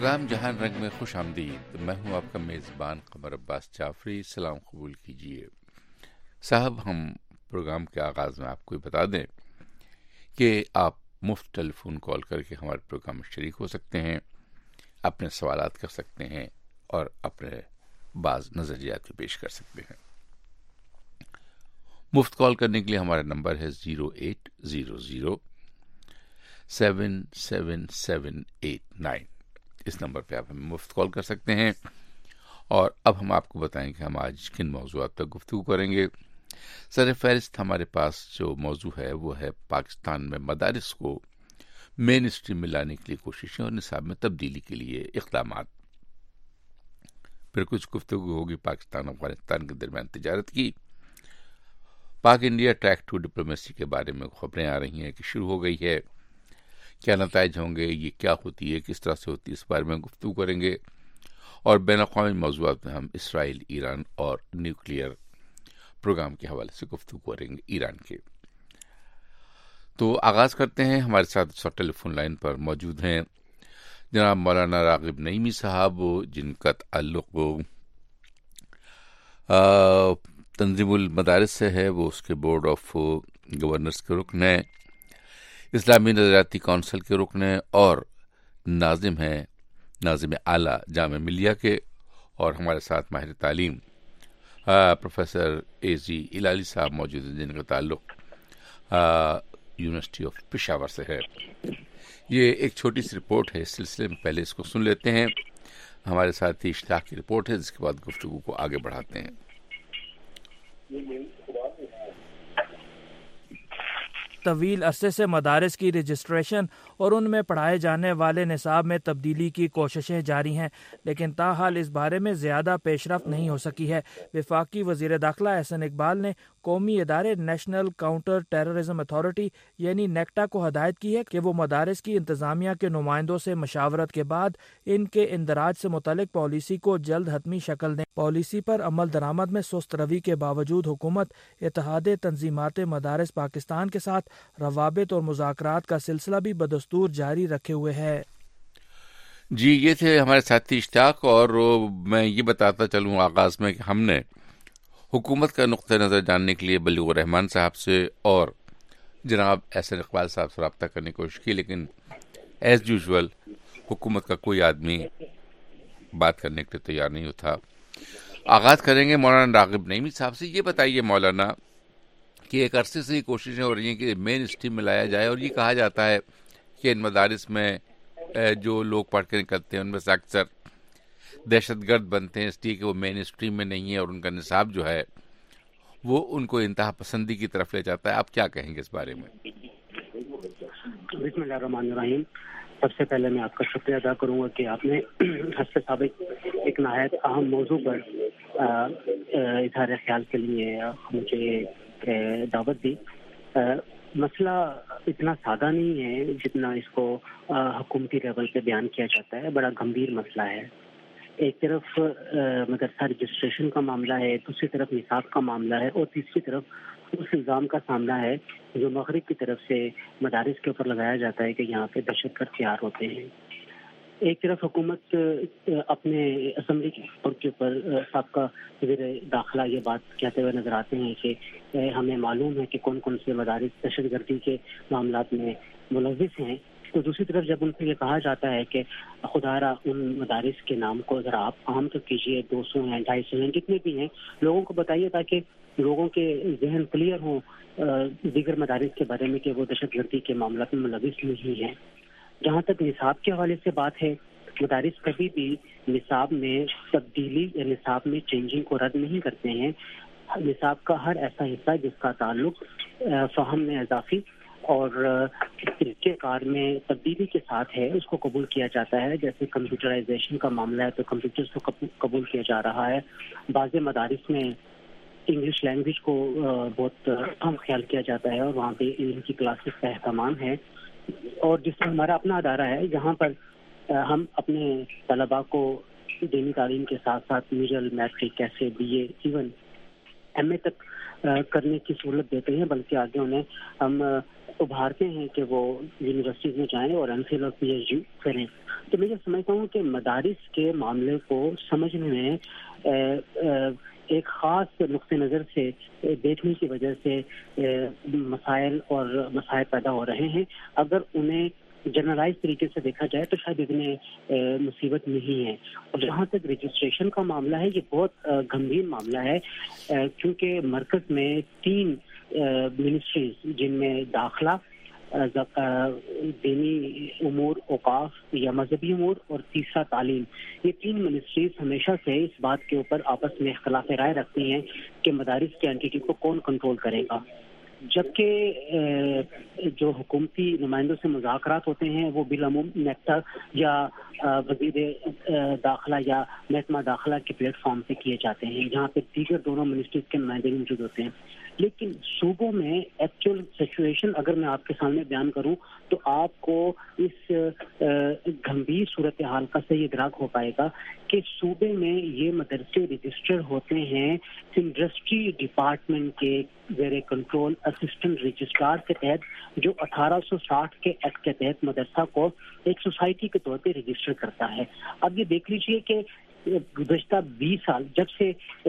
Programme جہان رنگ میں خوش آمدید. میں ہوں آپ کا میزبان قمر عباس جعفری. سلام قبول کیجیے. صاحب، ہم پروگرام کے آغاز میں آپ کو بتا دیں کہ آپ مفت ٹیلی فون کال کر کے ہمارے پروگرام میں شریک ہو سکتے ہیں، اپنے سوالات کر سکتے ہیں اور اپنے بعض نظریات بھی پیش کر سکتے ہیں. مفت کال کرنے کے لیے ہمارا نمبر ہے 0800-777789. اس نمبر پہ آپ ہمیں مفت کال کر سکتے ہیں. اور اب ہم آپ کو بتائیں کہ ہم آج کن موضوعات پر گفتگو کریں گے. سر فہرست ہمارے پاس جو موضوع ہے وہ ہے پاکستان میں مدارس کو مین اسٹریم میں لانے کے لیے کوششیں اور نصاب میں تبدیلی کے لیے اقدامات. پھر کچھ گفتگو ہوگی پاکستان افغانستان کے درمیان تجارت کی. پاک انڈیا ٹریک ٹو ڈپلومیسی کے بارے میں خبریں آ رہی ہیں کہ شروع ہو گئی ہے. کیا نتائج ہوں گے، یہ کیا ہوتی ہے، کس طرح سے ہوتی ہے، اس بارے میں گفتگو کریں گے. اور بین الاقوامی موضوعات میں ہم اسرائیل، ایران اور نیوکلیئر پروگرام کے حوالے سے گفتگو کریں گے ایران کے. تو آغاز کرتے ہیں. ہمارے ساتھ ٹیلی فون لائن پر موجود ہیں جناب مولانا راغب نعیمی صاحب، جن کا تعلق تنظیم المدارس سے ہے. وہ اس کے بورڈ آف گورنرز کے رکن ہیں، اسلامی نظریاتی کونسل کے رکن ہیں اور ناظم ہیں، ناظم اعلیٰ جامعہ ملیہ کے. اور ہمارے ساتھ ماہر تعلیم پروفیسر اے زی ہلالی صاحب موجود ہیں، جن کا تعلق یونیورسٹی آف پشاور سے ہے. یہ ایک چھوٹی سی رپورٹ ہے، اس سلسلے میں پہلے اس کو سن لیتے ہیں. ہمارے ساتھ اشتیاق کی رپورٹ ہے، جس کے بعد گفتگو کو آگے بڑھاتے ہیں. طویل عرصے سے مدارس کی رجسٹریشن اور ان میں پڑھائے جانے والے نصاب میں تبدیلی کی کوششیں جاری ہیں، لیکن تاحال اس بارے میں زیادہ پیش رفت نہیں ہو سکی ہے. وفاقی وزیر داخلہ احسن اقبال نے قومی ادارے نیشنل کاؤنٹر ٹیررزم اتھارٹی یعنی نیکٹا کو ہدایت کی ہے کہ وہ مدارس کی انتظامیہ کے نمائندوں سے مشاورت کے بعد ان کے اندراج سے متعلق پالیسی کو جلد حتمی شکل دیں. پالیسی پر عمل درآمد میں سست روی کے باوجود حکومت اتحاد تنظیمات مدارس پاکستان کے ساتھ روابط اور مذاکرات کا سلسلہ بھی بدستور جاری رکھے ہوئے ہے. جی، یہ تھے ہمارے ساتھی اشتیاق. اور میں یہ بتاتا چلوں آغاز میں کہ ہم نے حکومت کا نقطہ نظر جاننے کے لیے بلیغ الرحمان صاحب سے اور جناب احسن اقبال صاحب سے رابطہ کرنے کی کوشش کی، لیکن ایز یوزول حکومت کا کوئی آدمی بات کرنے کے لیے تیار نہیں ہوتا. آغاز کریں گے مولانا راغب نعیمی صاحب سے. یہ بتائیے مولانا کہ ایک عرصے سے یہ کوششیں ہو رہی ہیں کہ مین اسٹریم میں لایا جائے، اور یہ کہا جاتا ہے کہ ان مدارس میں جو لوگ پڑھ کے نکلتے ہیں ان میں سے اکثر دہشت گرد بنتے ہیں، اس لیے کہ وہ مین اسٹریم میں نہیں ہے اور ان کا نصاب جو ہے وہ ان کو انتہا پسندی کی طرف لے جاتا ہے. آپ کیا کہیں گے اس بارے میں؟ بسم اللہ الرحمن الرحیم. سب سے پہلے میں آپ کا شکریہ ادا کروں گا کہ آپ نے حسب سابق ایک نہایت اہم موضوع پر اظہار خیال کے لیے مجھے دعوت دی. مسئلہ اتنا سادہ نہیں ہے جتنا اس کو حکومتی لیول پہ بیان کیا جاتا ہے. بڑا گمبھیر مسئلہ ہے. ایک طرف مدرسہ رجسٹریشن کا معاملہ ہے، دوسری طرف نصاب کا معاملہ ہے، اور تیسری طرف اس الزام کا سامنا ہے جو مغرب کی طرف سے مدارس کے اوپر لگایا جاتا ہے کہ یہاں پہ دہشت گرد تیار ہوتے ہیں. ایک طرف حکومت اپنے اسمبلی کے اوپر سابقہ وزیر داخلہ یہ بات کہتے ہوئے نظر آتے ہیں کہ ہمیں معلوم ہے کہ کون کون سے مدارس دہشت گردی کے معاملات میں ملوث ہیں. تو دوسری طرف جب ان سے یہ کہا جاتا ہے کہ خدارا ان مدارس کے نام کو ذرا آپ عام تو کیجیے، 200 ہیں، 250 ہیں، جتنے بھی ہیں لوگوں کو بتائیے تاکہ لوگوں کے ذہن کلیئر ہوں دیگر مدارس کے بارے میں کہ وہ دہشت گردی کے معاملات میں ملوث نہیں ہیں. جہاں تک نصاب کے حوالے سے بات ہے، مدارس کبھی بھی نصاب میں تبدیلی یا نصاب میں چینجنگ کو رد نہیں کرتے ہیں. نصاب کا ہر ایسا حصہ جس کا تعلق فہم میں اضافی اور طریقہ کار میں تبدیلی کے ساتھ ہے اس کو قبول کیا جاتا ہے. جیسے کمپیوٹرائزیشن کا معاملہ ہے تو کمپیوٹر کو قبول کیا جا رہا ہے. بعض مدارس میں انگلش لینگویج کو بہت اہم خیال کیا جاتا ہے اور وہاں پہ ان کی کلاسز کا اہتمام ہے. اور جس میں ہمارا اپنا ادارہ ہے جہاں پر ہم اپنے طلباء کو دینی تعلیم کے ساتھ ساتھ میڈل، میٹرک، کیسے BA ایون ایم اے تک کرنے کی سہولت دیتے ہیں، بلکہ آگے انہیں ہم ابھارتے ہیں کہ وہ یونیورسٹیز میں جائیں اور ایم فل اور پی ایچ ڈی کریں. تو میں یہ سمجھتا ہوں کہ مدارس کے معاملے کو سمجھنے میں ایک خاص نقطۂ نظر سے دیکھنے کی وجہ سے مسائل اور مسائل پیدا ہو رہے ہیں. اگر انہیں جنرلائز طریقے سے دیکھا جائے تو شاید اتنے مصیبت نہیں ہے. اور جہاں تک رجسٹریشن کا معاملہ ہے، یہ بہت گمبھیر معاملہ ہے، کیونکہ مرکز میں 3 منسٹریز جن میں داخلہ، دینی امور، اوقاف یا مذہبی امور، اور تیسرا تعلیم، یہ 3 منسٹریز ہمیشہ سے اس بات کے اوپر آپس میں اختلاف رائے رکھتی ہیں کہ مدارس کی اینٹیٹی کو کون کنٹرول کرے گا. جبکہ جو حکومتی نمائندوں سے مذاکرات ہوتے ہیں وہ بالعموم نیکٹا یا وزیر داخلہ یا محکمہ داخلہ کے پلیٹ فارم پہ کیے جاتے ہیں، جہاں پہ دیگر دونوں منسٹریز کے نمائندے موجود ہوتے ہیں. لیکن صوبوں میں ایکچوئل سچویشن اگر میں آپ کے سامنے بیان کروں تو آپ کو اس گمبھیر صورتحال کا صحیح ادراک ہو پائے گا کہ صوبے میں یہ مدرسے رجسٹر ہوتے ہیں انڈسٹری ڈپارٹمنٹ کے زیر کنٹرول اسسٹنٹ رجسٹرار کے تحت، جو 1860 کے ایکٹ کے تحت مدرسہ کو ایک سوسائٹی کے طور پہ رجسٹر کرتا ہے. اب یہ دیکھ لیجئے کہ گزشتہ 20 سال جب سے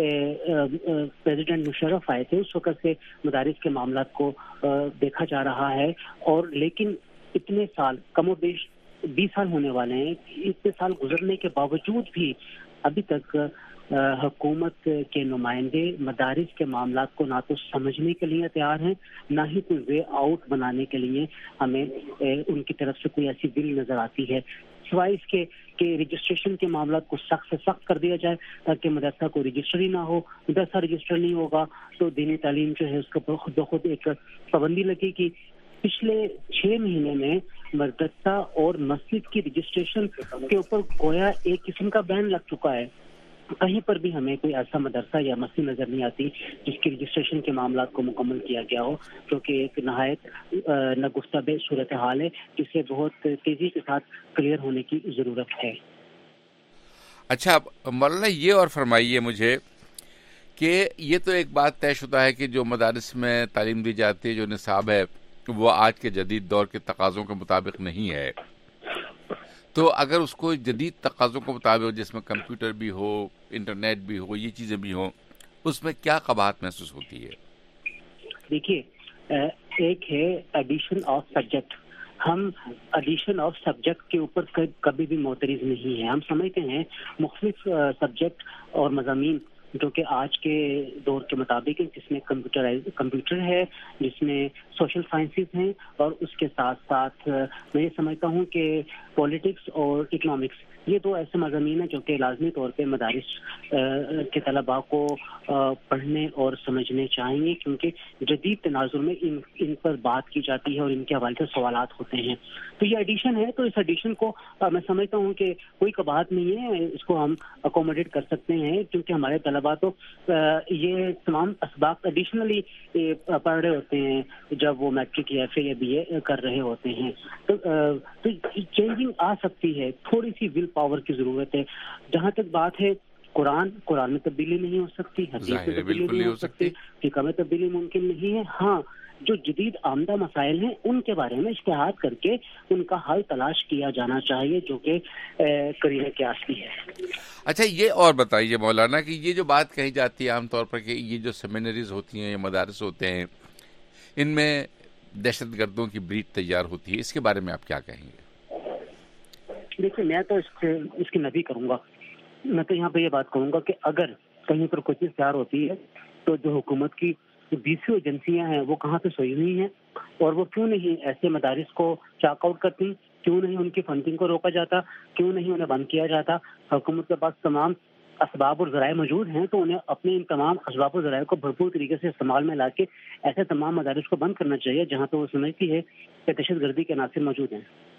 پریزیڈنٹ مشرف آئے تھے اس وقت سے مدارس کے معاملات کو دیکھا جا رہا ہے، اور لیکن اتنے سال کم و بیش 20 سال ہونے والے ہیں، اتنے سال گزرنے کے باوجود بھی ابھی تک حکومت کے نمائندے مدارس کے معاملات کو نہ تو سمجھنے کے لیے تیار ہیں، نہ ہی کوئی وے آؤٹ بنانے کے لیے ہمیں ان کی طرف سے کوئی ایسی بل نظر آتی ہے، سوائے اس کے کہ رجسٹریشن کے معاملات کو سخت سے سخت کر دیا جائے تاکہ مدرسہ کو رجسٹر ہی نہ ہو. مدرسہ رجسٹر نہیں ہوگا تو دینی تعلیم جو ہے اس کو خود بخود ایک پابندی لگے گی. پچھلے 6 مہینے میں مدرسہ اور مسجد کی رجسٹریشن کے اوپر گویا ایک قسم کا بین لگ چکا ہے. کہیں پر بھی ہمیں کوئی ایسا مدرسہ یا مسجد نظر نہیں آتی جس کی رجسٹریشن کے معاملات کو مکمل کیا گیا ہو، جو کہ ایک نہایت ناگفتہ صورتحال ہے جسے بہت تیزی کے ساتھ کلیئر ہونے کی ضرورت ہے. اچھا مولانا یہ اور فرمائیے مجھے کہ یہ تو ایک بات طے شدہ ہے کہ جو مدارس میں تعلیم دی جاتی ہے، جو نصاب ہے وہ آج کے جدید دور کے تقاضوں کے مطابق نہیں ہے، تو اگر اس کو جدید تقاضوں کے مطابق جس میں کمپیوٹر بھی ہو، انٹرنیٹ بھی ہو، یہ چیزیں بھی ہوں، اس میں کیا قباحت محسوس ہوتی ہے؟ دیکھیے، ایک ہے ایڈیشن آف سبجیکٹ. ہم ایڈیشن آف سبجیکٹ کے اوپر کبھی بھی معترض نہیں ہیں. ہم سمجھتے ہیں مختلف سبجیکٹ اور مضامین جو کہ آج کے دور کے مطابق جس میں کمپیوٹر ہے، جس میں سوشل سائنسز ہیں، اور اس کے ساتھ ساتھ میں یہ سمجھتا ہوں کہ پولیٹکس اور اکنامکس، یہ 2 ایسے مضامین ہیں جو کہ لازمی طور پہ مدارس کے طلباء کو پڑھنے اور سمجھنے چاہیے، کیونکہ جدید تناظر میں ان پر بات کی جاتی ہے اور ان کے حوالے سے سوالات ہوتے ہیں. تو یہ ایڈیشن ہے، تو اس ایڈیشن کو میں سمجھتا ہوں کہ کوئی قباحت نہیں ہے، اس کو ہم اکوموڈیٹ کر سکتے ہیں، کیونکہ ہمارے طلباء تو یہ تمام اسباق ایڈیشنلی پڑھ رہے ہوتے ہیں جب وہ میٹرک یا ایف اے یا بی اے کر رہے ہوتے ہیں. تو چینجنگ آ سکتی ہے، تھوڑی سی ول پاور کی ضرورت ہے. جہاں تک بات ہے قرآن میں تبدیلی نہیں ہو سکتی، حدیث میں تبدیلی نہیں ہو سکتی، فقہ میں تبدیلی ممکن نہیں ہے. ہاں، جو جدید آمدہ مسائل ہیں ان کے بارے میں اجتہاد کر کے ان کا حل تلاش کیا جانا چاہیے، جو کہ قرینہ قیاس بھی ہے. اچھا یہ اور بتائیے مولانا کہ یہ جو بات کہی جاتی ہے عام طور پر کہ یہ جو سیمینریز ہوتی ہیں یا مدارس ہوتے ہیں ان میں دہشت گردوں کی بریڈ تیار ہوتی ہے، اس کے بارے میں آپ کیا کہیں گے؟ دیکھیے، میں تو اس کی نفی کروں گا. میں تو یہاں پہ یہ بات کہوں گا کہ اگر کہیں پر کوئی چیز تیار ہوتی ہے تو جو حکومت کی 20 ایجنسیاں ہیں وہ کہاں پہ سوئی ہوئی ہیں، اور وہ کیوں نہیں ایسے مدارس کو چاک آؤٹ کرتی، کیوں نہیں ان کی فنڈنگ کو روکا جاتا، کیوں نہیں انہیں بند کیا جاتا. حکومت کے پاس تمام اسباب اور ذرائع موجود ہیں تو انہیں اپنے ان تمام اسباب اور ذرائع کو بھرپور طریقے سے استعمال میں لا کے ایسے تمام مدارس کو بند کرنا چاہیے جہاں پہ وہ سمجھتی ہے کہ دہشت گردی کے عناصر موجود ہیں.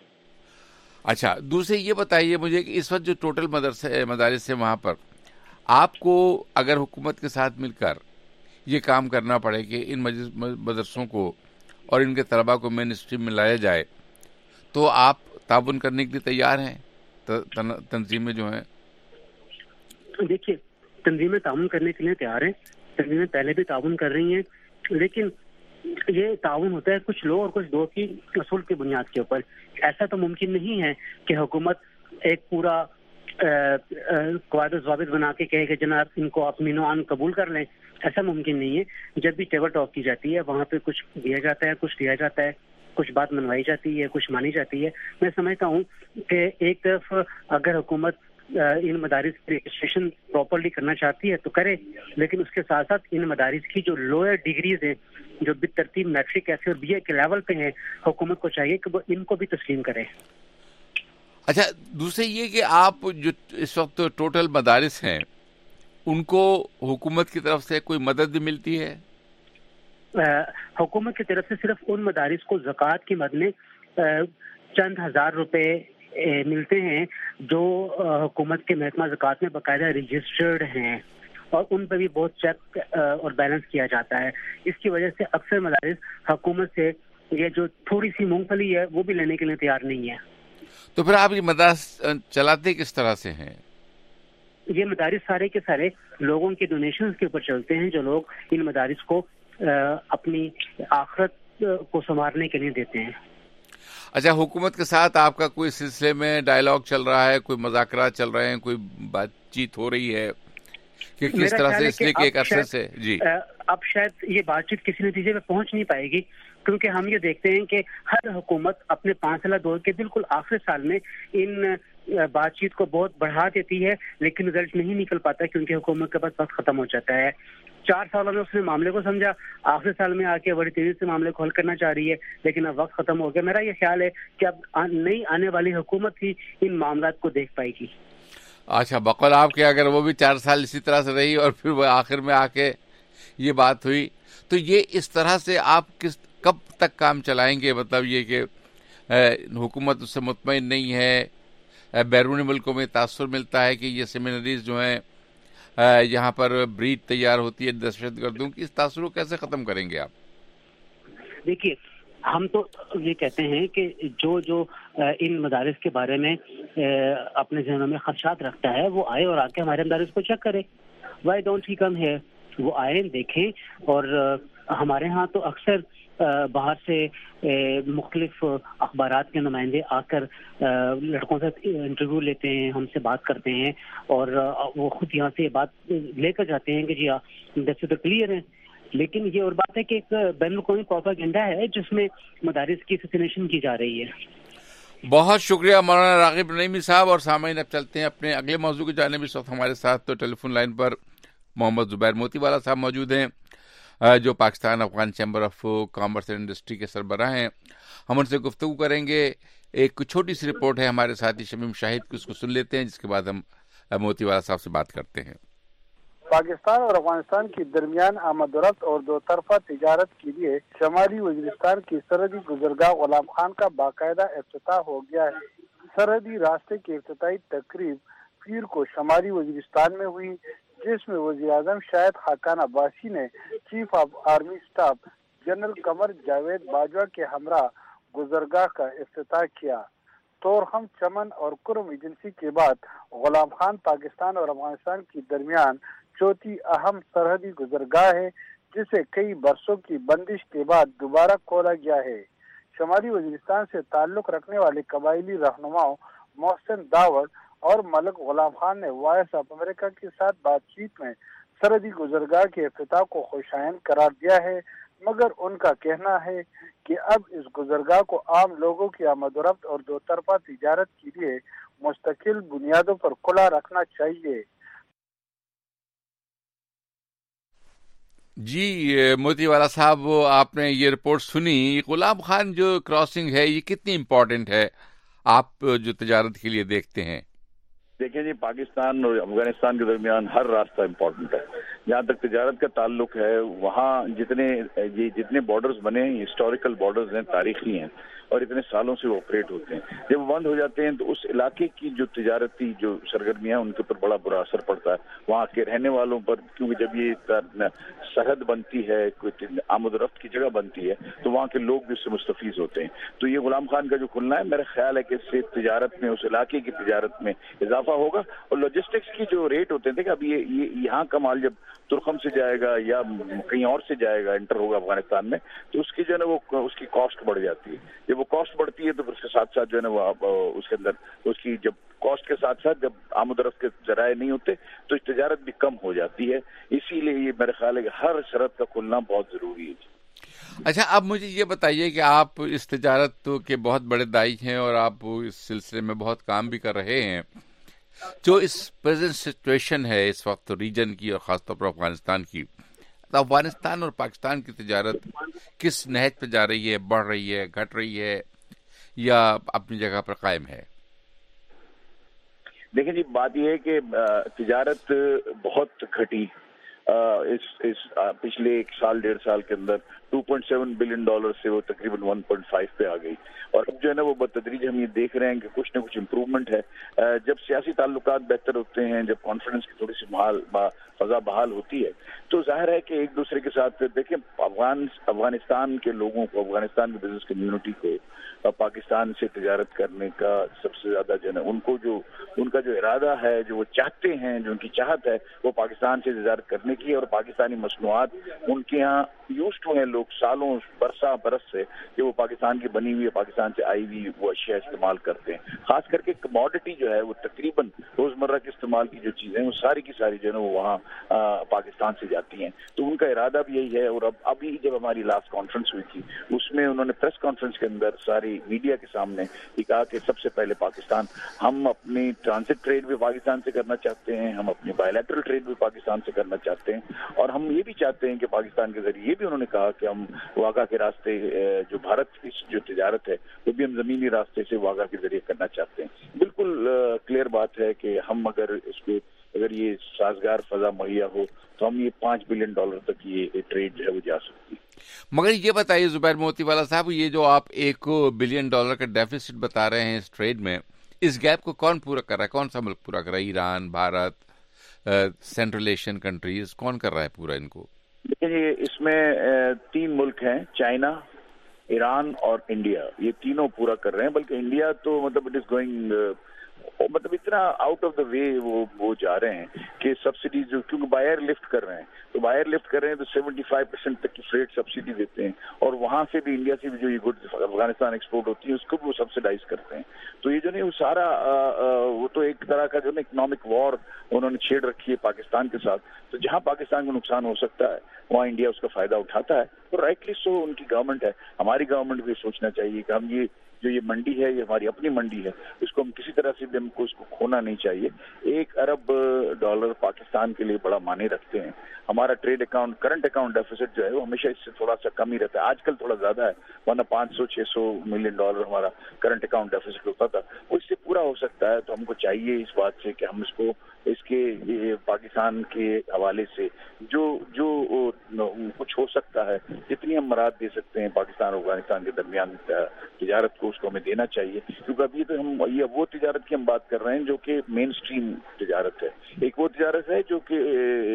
اچھا، دوسرے یہ بتائیے مجھے کہ اس وقت جو ٹوٹل مدارس ہیں وہاں پر آپ کو اگر حکومت کے ساتھ مل کر یہ کام کرنا پڑے کہ ان مدرسوں کو اور ان کے طلباء کو مین اسٹریم میں لایا جائے تو آپ تعاون کرنے کے لیے تیار ہیں؟ تنظیمیں جو ہیں، دیکھیے، تنظیمیں تعاون کرنے کے لیے تیار ہیں، تنظیمیں پہلے بھی تعاون کر رہی ہیں، لیکن یہ تعاون ہوتا ہے کچھ لو اور کچھ دو کی اصول کی بنیاد کے اوپر. ایسا تو ممکن نہیں ہے کہ حکومت ایک پورا قواعد و ضوابط بنا کے کہے کہ جناب ان کو آپ مینو عام قبول کر لیں. ایسا ممکن نہیں ہے. جب بھی ٹیبل ٹاک کی جاتی ہے وہاں پہ کچھ دیا جاتا ہے، کچھ دیا جاتا ہے، کچھ بات منوائی جاتی ہے، کچھ مانی جاتی ہے. میں سمجھتا ہوں کہ ایک طرف اگر حکومت ان مدارس کی رجسٹریشن پراپرلی کرنا چاہتی ہے تو کرے، لیکن اس کے ساتھ ساتھ ان مدارس کی جو لوئر ڈگریز ہیں جو بالترتیب میٹرک ایسے اور بی اے کے لیول پہ ہیں، حکومت کو چاہیے کہ وہ ان کو بھی تسلیم کرے. اچھا، دوسرے یہ کہ آپ جو اس وقت ٹوٹل مدارس ہیں ان کو حکومت کی طرف سے کوئی مدد بھی ملتی ہے؟ حکومت کی طرف سے صرف ان مدارس کو زکوٰۃ کی مد میں چند ہزار روپے ملتے ہیں جو حکومت کے محکمہ زکوٰۃ میں باقاعدہ رجسٹرڈ ہیں، اور ان پہ بھی بہت چیک اور بیلنس کیا جاتا ہے. اس کی وجہ سے اکثر مدارس حکومت سے یہ جو تھوڑی سی مونگ پھلی ہے وہ بھی لینے کے لیے تیار نہیں ہے. تو پھر آپ یہ مدارس چلاتے کس طرح سے ہیں؟ یہ مدارس سارے کے سارے لوگوں کے ڈونیشنز کے اوپر چلتے ہیں جو لوگ ان مدارس کو اپنی آخرت کو سنوارنے کے لیے دیتے ہیں. اچھا، حکومت کے ساتھ آپ کا کوئی سلسلے میں ڈائلاگ چل رہا ہے، کوئی مذاکرات چل رہے ہیں، کوئی بات چیت ہو رئی ہے کہ کس طرح سے؟ اس لیے کہ ایک عرصے سے جی اب شاید یہ بات چیت کسی نتیجے پہ پہنچ نہیں پائے گی، کیونکہ ہم یہ دیکھتے ہیں کہ ہر حکومت اپنے 5 سالہ دور کے بالکل آخری سال میں ان بات چیت کو بہت بڑھا دیتی ہے، لیکن رزلٹ نہیں نکل پاتا کیونکہ حکومت کے پاس وقت ختم ہو جاتا ہے. 4 سالوں میں اس نے معاملے کو سمجھا، آخری سال میں آ کے بڑی تیزی سے معاملے کو حل کرنا چاہ رہی ہے، لیکن اب وقت ختم ہو گیا. میرا یہ خیال ہے کہ اب نئی آنے والی حکومت ہی ان معاملات کو دیکھ پائے گی. اچھا، بقول آپ کے اگر وہ بھی 4 سال اسی طرح سے رہی اور پھر وہ آخر میں آ کے یہ بات ہوئی تو یہ اس طرح سے آپ کب تک کام چلائیں گے؟ مطلب یہ کہ حکومت اس سے مطمئن نہیں ہے، بیرونی ملکوں میں تاثر ملتا ہے کہ یہ سیمینریز جو ہیں یہاں پر بریڈ تیار ہوتی ہے دہشت گردوں کی، اس تاثر کو کیسے ختم کریں گے آپ؟ دیکھیے، ہم تو یہ کہتے ہیں کہ جو ان مدارس کے بارے میں اپنے ذہنوں میں خدشات رکھتا ہے وہ آئے اور آ کے ہمارے مدارس کو چیک کرے. Why don't he come here? وہ آئے، دیکھیں. اور ہمارے ہاں تو اکثر باہر سے مختلف اخبارات کے نمائندے آ کر لڑکوں سے انٹرویو لیتے ہیں، ہم سے بات کرتے ہیں، اور وہ خود یہاں سے یہ بات لے کر جاتے ہیں کہ جی دس تو کلیئر ہے. لیکن یہ اور بات ہے کہ ایک بین الاقوامی پروپیگنڈا ہے جس میں مدارس کی اسیسینیشن کی جا رہی ہے. بہت شکریہ مولانا راغب نعیمی صاحب. اور سامعین، اب چلتے ہیں اپنے اگلے موضوع کی جانب. اس وقت ہمارے ساتھ تو ٹیلی فون لائن پر محمد زبیر موتی والا صاحب موجود ہیں جو Pakistan Afghan chamber of commerce and industry کے سربراہ ہیں. ہم ان سے گفتگو کریں گے. ایک چھوٹی سی رپورٹ ہے ہمارے ساتھی شمیم شاہد کی، اس کو سن لیتے ہیں، جس کے بعد ہم موتی والا صاحب سے بات کرتے ہیں. پاکستان اور افغانستان کے درمیان آمد و رفت اور دو طرفہ تجارت کے لیے شمالی وزیرستان کی سرحدی گزرگاہ غلام خان کا باقاعدہ افتتاح ہو گیا ہے. سرحدی راستے کی افتتاحی تقریب پیر کو شمالی وزیرستان میں ہوئی، جس میں وزیر اعظم شاہد خاقان عباسی نے chief of army staff general Qamar Javed Bajwa کے ہمراہ گزرگاہ کا افتتاح کیا. تورخم، چمن اور کرم ایجنسی کے بعد غلام خان پاکستان اور افغانستان کے درمیان چوتھی اہم سرحدی گزرگاہ ہے، جسے کئی برسوں کی بندش کے بعد دوبارہ کھولا گیا ہے. شمالی وزیرستان سے تعلق رکھنے والے قبائلی رہنماؤں محسن داوڑ اور ملک غلام خان نے وائس آف امریکہ کے ساتھ بات چیت میں سرحدی گزرگاہ کے افتتاح کو خوشائند قرار دیا ہے، مگر ان کا کہنا ہے کہ اب اس گزرگاہ کو عام لوگوں کی آمد و رفت اور دو طرفہ تجارت کے لیے مستقل بنیادوں پر کھلا رکھنا چاہیے. جی موتی والا صاحب، آپ نے یہ رپورٹ سنی. غلام خان جو کراسنگ ہے یہ کتنی امپورٹنٹ ہے آپ جو تجارت کے لیے دیکھتے ہیں؟ دیکھیں جی، پاکستان اور افغانستان کے درمیان ہر راستہ امپورٹنٹ ہے. جہاں تک تجارت کا تعلق ہے، وہاں جتنے بارڈرز بنے ہیں ہسٹوریکل بارڈرز ہیں، تاریخی ہیں، اور اتنے سالوں سے وہ آپریٹ ہوتے ہیں. جب وہ بند ہو جاتے ہیں تو اس علاقے کی جو تجارتی جو سرگرمیاں ان کے اوپر بڑا برا اثر پڑتا ہے, وہاں کے رہنے والوں پر, کیونکہ جب یہ سرحد بنتی ہے, کوئی آمد و رفت کی جگہ بنتی ہے, تو وہاں کے لوگ بھی اس سے مستفیض ہوتے ہیں. تو یہ غلام خان کا جو کھلنا ہے, میرا خیال ہے کہ اس سے تجارت میں, اس علاقے کی تجارت میں اضافہ ہوگا. اور لاجسٹکس کی جو ریٹ ہوتے ہیں, اب یہ یہاں کا مال جب ترخم سے جائے گا یا کہیں اور سے جائے گا, انٹر ہوگا افغانستان میں, تو اس کی جو ہے نا وہ اس کی کاسٹ بڑھ جاتی ہے. جب وہ کاسٹ بڑھتی ہے تو پھر اس کے ساتھ ساتھ جو ہے نا وہ اس کے اندر اس کی جب کاسٹ کے ساتھ ساتھ جب آمد و رفت کے ذرائع نہیں ہوتے تو تجارت بھی کم ہو جاتی ہے. اسی لیے یہ میرا خیال ہے کہ ہر شرط کا کھلنا بہت ضروری ہے. اچھا, اب مجھے یہ بتائیے کہ آپ اس تجارت کے بہت بڑے دائی ہیں اور آپ اس سلسلے میں بہت کام بھی کر رہے ہیں. جو اس پریزنٹ سچویشن ہے اس وقت ریجن کی اور خاص طور پر افغانستان کی, تو افغانستان اور پاکستان کی تجارت کس نہج پہ جا رہی ہے؟ بڑھ رہی ہے, گھٹ رہی ہے, یا اپنی جگہ پر قائم ہے؟ دیکھیں جی, بات یہ ہے کہ تجارت بہت گھٹی اس پچھلے ایک سال 1.5 سال کے اندر. $2.7 بلین سے وہ تقریباً 1.5 پہ آ گئی. اور اب جو ہے نا وہ بتدریج ہم یہ دیکھ رہے ہیں کہ کچھ نہ کچھ امپروومنٹ ہے. جب سیاسی تعلقات بہتر ہوتے ہیں, جب کانفیڈنس کی تھوڑی سی فضا بحال ہوتی ہے, تو ظاہر ہے کہ ایک دوسرے کے ساتھ دیکھیں افغانستان کے لوگوں کو, افغانستان کی بزنس کمیونٹی کو پاکستان سے تجارت کرنے کا سب سے زیادہ جو ہے نا ان کا جو ارادہ ہے, جو وہ چاہتے ہیں, جو ان کی چاہت ہے, وہ پاکستان سے تجارت کرنے کی. اور پاکستانی مصنوعات ان کے یہاں یوزڈ ہوئے ہیں لوگ سالوں برس سے کہ وہ پاکستان کی بنی ہوئی, پاکستان سے آئی ہوئی وہ اشیاء استعمال کرتے ہیں. خاص کر کے کموڈٹی جو ہے وہ تقریباً روزمرہ کے استعمال کی جو چیزیں وہ ساری کی ساری جو ہے نا وہ وہاں پاکستان سے جاتی ہیں. تو ان کا ارادہ بھی یہی ہے. اور ابھی جب ہماری لاسٹ کانفرنس ہوئی تھی, اس میں انہوں نے پریس کانفرنس کے اندر ساری میڈیا کے سامنے یہ کہا کہ سب سے پہلے پاکستان, ہم اپنی ٹرانزٹ ٹریڈ بھی پاکستان سے کرنا چاہتے ہیں, ہم اپنی بائیلیٹرل ٹریڈ بھی پاکستان سے کرنا چاہتے ہیں, اور ہم یہ بھی چاہتے ہیں کہ پاکستان کے ذریعے یہ بھی انہوں نے کہا کہ ہم واگا کے راستے جو بھارت کی جو تجارت ہے وہ بھی ہم زمینی راستے سے واگا کے ذریعے کرنا چاہتے ہیں. بالکل کلیئر بات ہے کہ ہم اگر یہ سازگار فضا مہیا ہو تو ہم یہ $5 بلین تک یہ ٹریڈ جو ہے وہ جا سکتی. مگر یہ بتائیے زبیر موتی والا صاحب, یہ جو آپ $1 بلین کا ڈیفیسٹ بتا رہے ہیں اس ٹریڈ میں, اس گیپ کو کون پورا کر رہا ہے؟ کون سا ملک پورا کر رہا ہے؟ Iran, Bharat, Central Asian countries, کون کر رہا ہے پورا ان کو؟ دیکھیے, اس میں 3 ملک ہیں, چائنا, ایران اور انڈیا. یہ تینوں پورا کر رہے ہیں. بلکہ انڈیا تو مطلب اٹ از گوئنگ مطلب اتنا آؤٹ آف دا وے وہ جا رہے ہیں کہ سبسڈیز جو, کیونکہ بائر لفٹ کر رہے ہیں, تو بائر لفٹ کر رہے ہیں تو 75% تک کی فریٹ سبسڈی دیتے ہیں, اور وہاں سے بھی انڈیا سے بھی جو یہ گڈ افغانستان ایکسپورٹ ہوتی ہے اس کو بھی وہ سبسڈائز کرتے ہیں. تو یہ جو نہیں وہ سارا وہ تو ایک طرح کا جو نا اکنامک وار انہوں نے چھیڑ رکھی ہے پاکستان کے ساتھ. تو جہاں پاکستان کو نقصان ہو سکتا ہے وہاں انڈیا اس کا فائدہ اٹھاتا ہے, اور رائٹلی سو ان کی گورنمنٹ ہے. ہماری گورنمنٹ بھی سوچنا چاہیے کہ ہم یہ منڈی ہے, یہ ہماری اپنی منڈی ہے, اس کو ہم کسی طرح سے بھی ہم کو اس کو کھونا نہیں چاہیے. $1 ارب پاکستان کے لیے بڑا معنی رکھتے ہیں. ہمارا trade account, current account deficit جو ہے وہ ہمیشہ اس سے تھوڑا سا کم ہی رہتا ہے. آج کل تھوڑا زیادہ ہے, ورنہ $500-600 ملین ہمارا کرنٹ اکاؤنٹ ڈیفیسٹ ہوتا تھا, وہ اس سے پورا ہو سکتا ہے. تو ہم کو چاہیے اس بات سے کہ ہم اس کے پاکستان کے حوالے سے جو کچھ ہو سکتا ہے, جتنی ہم مراد دے سکتے ہیں پاکستان اور افغانستان کے درمیان تجارت کو, اس کو ہمیں دینا چاہیے. کیونکہ ابھی تو ہم وہ تجارت کی ہم بات کر رہے ہیں جو کہ مین سٹریم تجارت ہے. ایک وہ تجارت ہے جو کہ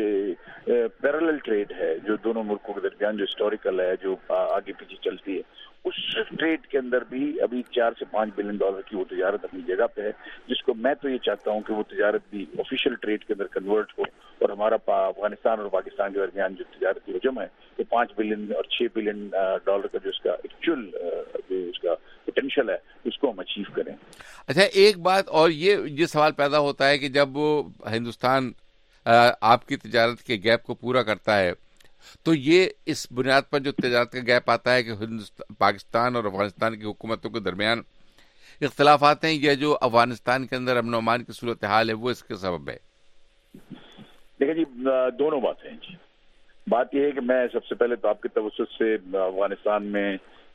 پیرالل ٹریڈ ہے, جو دونوں ملکوں کے درمیان جو ہسٹوریکل ہے, جو آگے پیچھے چلتی ہے. اس ٹریڈ کے اندر بھی ابھی $4 سے $5 بلین کی وہ تجارت اپنی جگہ پہ ہے, جس کو میں تو یہ چاہتا ہوں کہ وہ تجارت بھی آفیشیل ٹریڈ کے اندر کنورٹ ہو, اور ہمارا افغانستان اور پاکستان کے درمیان جو تجارتی حجم ہے وہ $5 بلین اور $6 بلین کا جو اس کا ایکچوئل جو اس کا پوٹینشیل ہے اس کو ہم اچیو کریں. اچھا, ایک بات اور یہ سوال پیدا ہوتا ہے کہ جب ہندوستان آپ کی تجارت کے گیپ کو پورا کرتا ہے تو یہ اس بنیاد پر جو تجارت کا گیپ آتا ہے کہ پاکستان اور افغانستان کی حکومتوں کے درمیان اختلافات ہیں, یہ جو افغانستان کے اندر امن و امان کی صورتحال ہے وہ اس کے سبب ہے. دیکھیں جی, دونوں باتیں ہیں جی. بات یہ ہے کہ میں سب سے پہلے تو آپ کے توسط سے افغانستان میں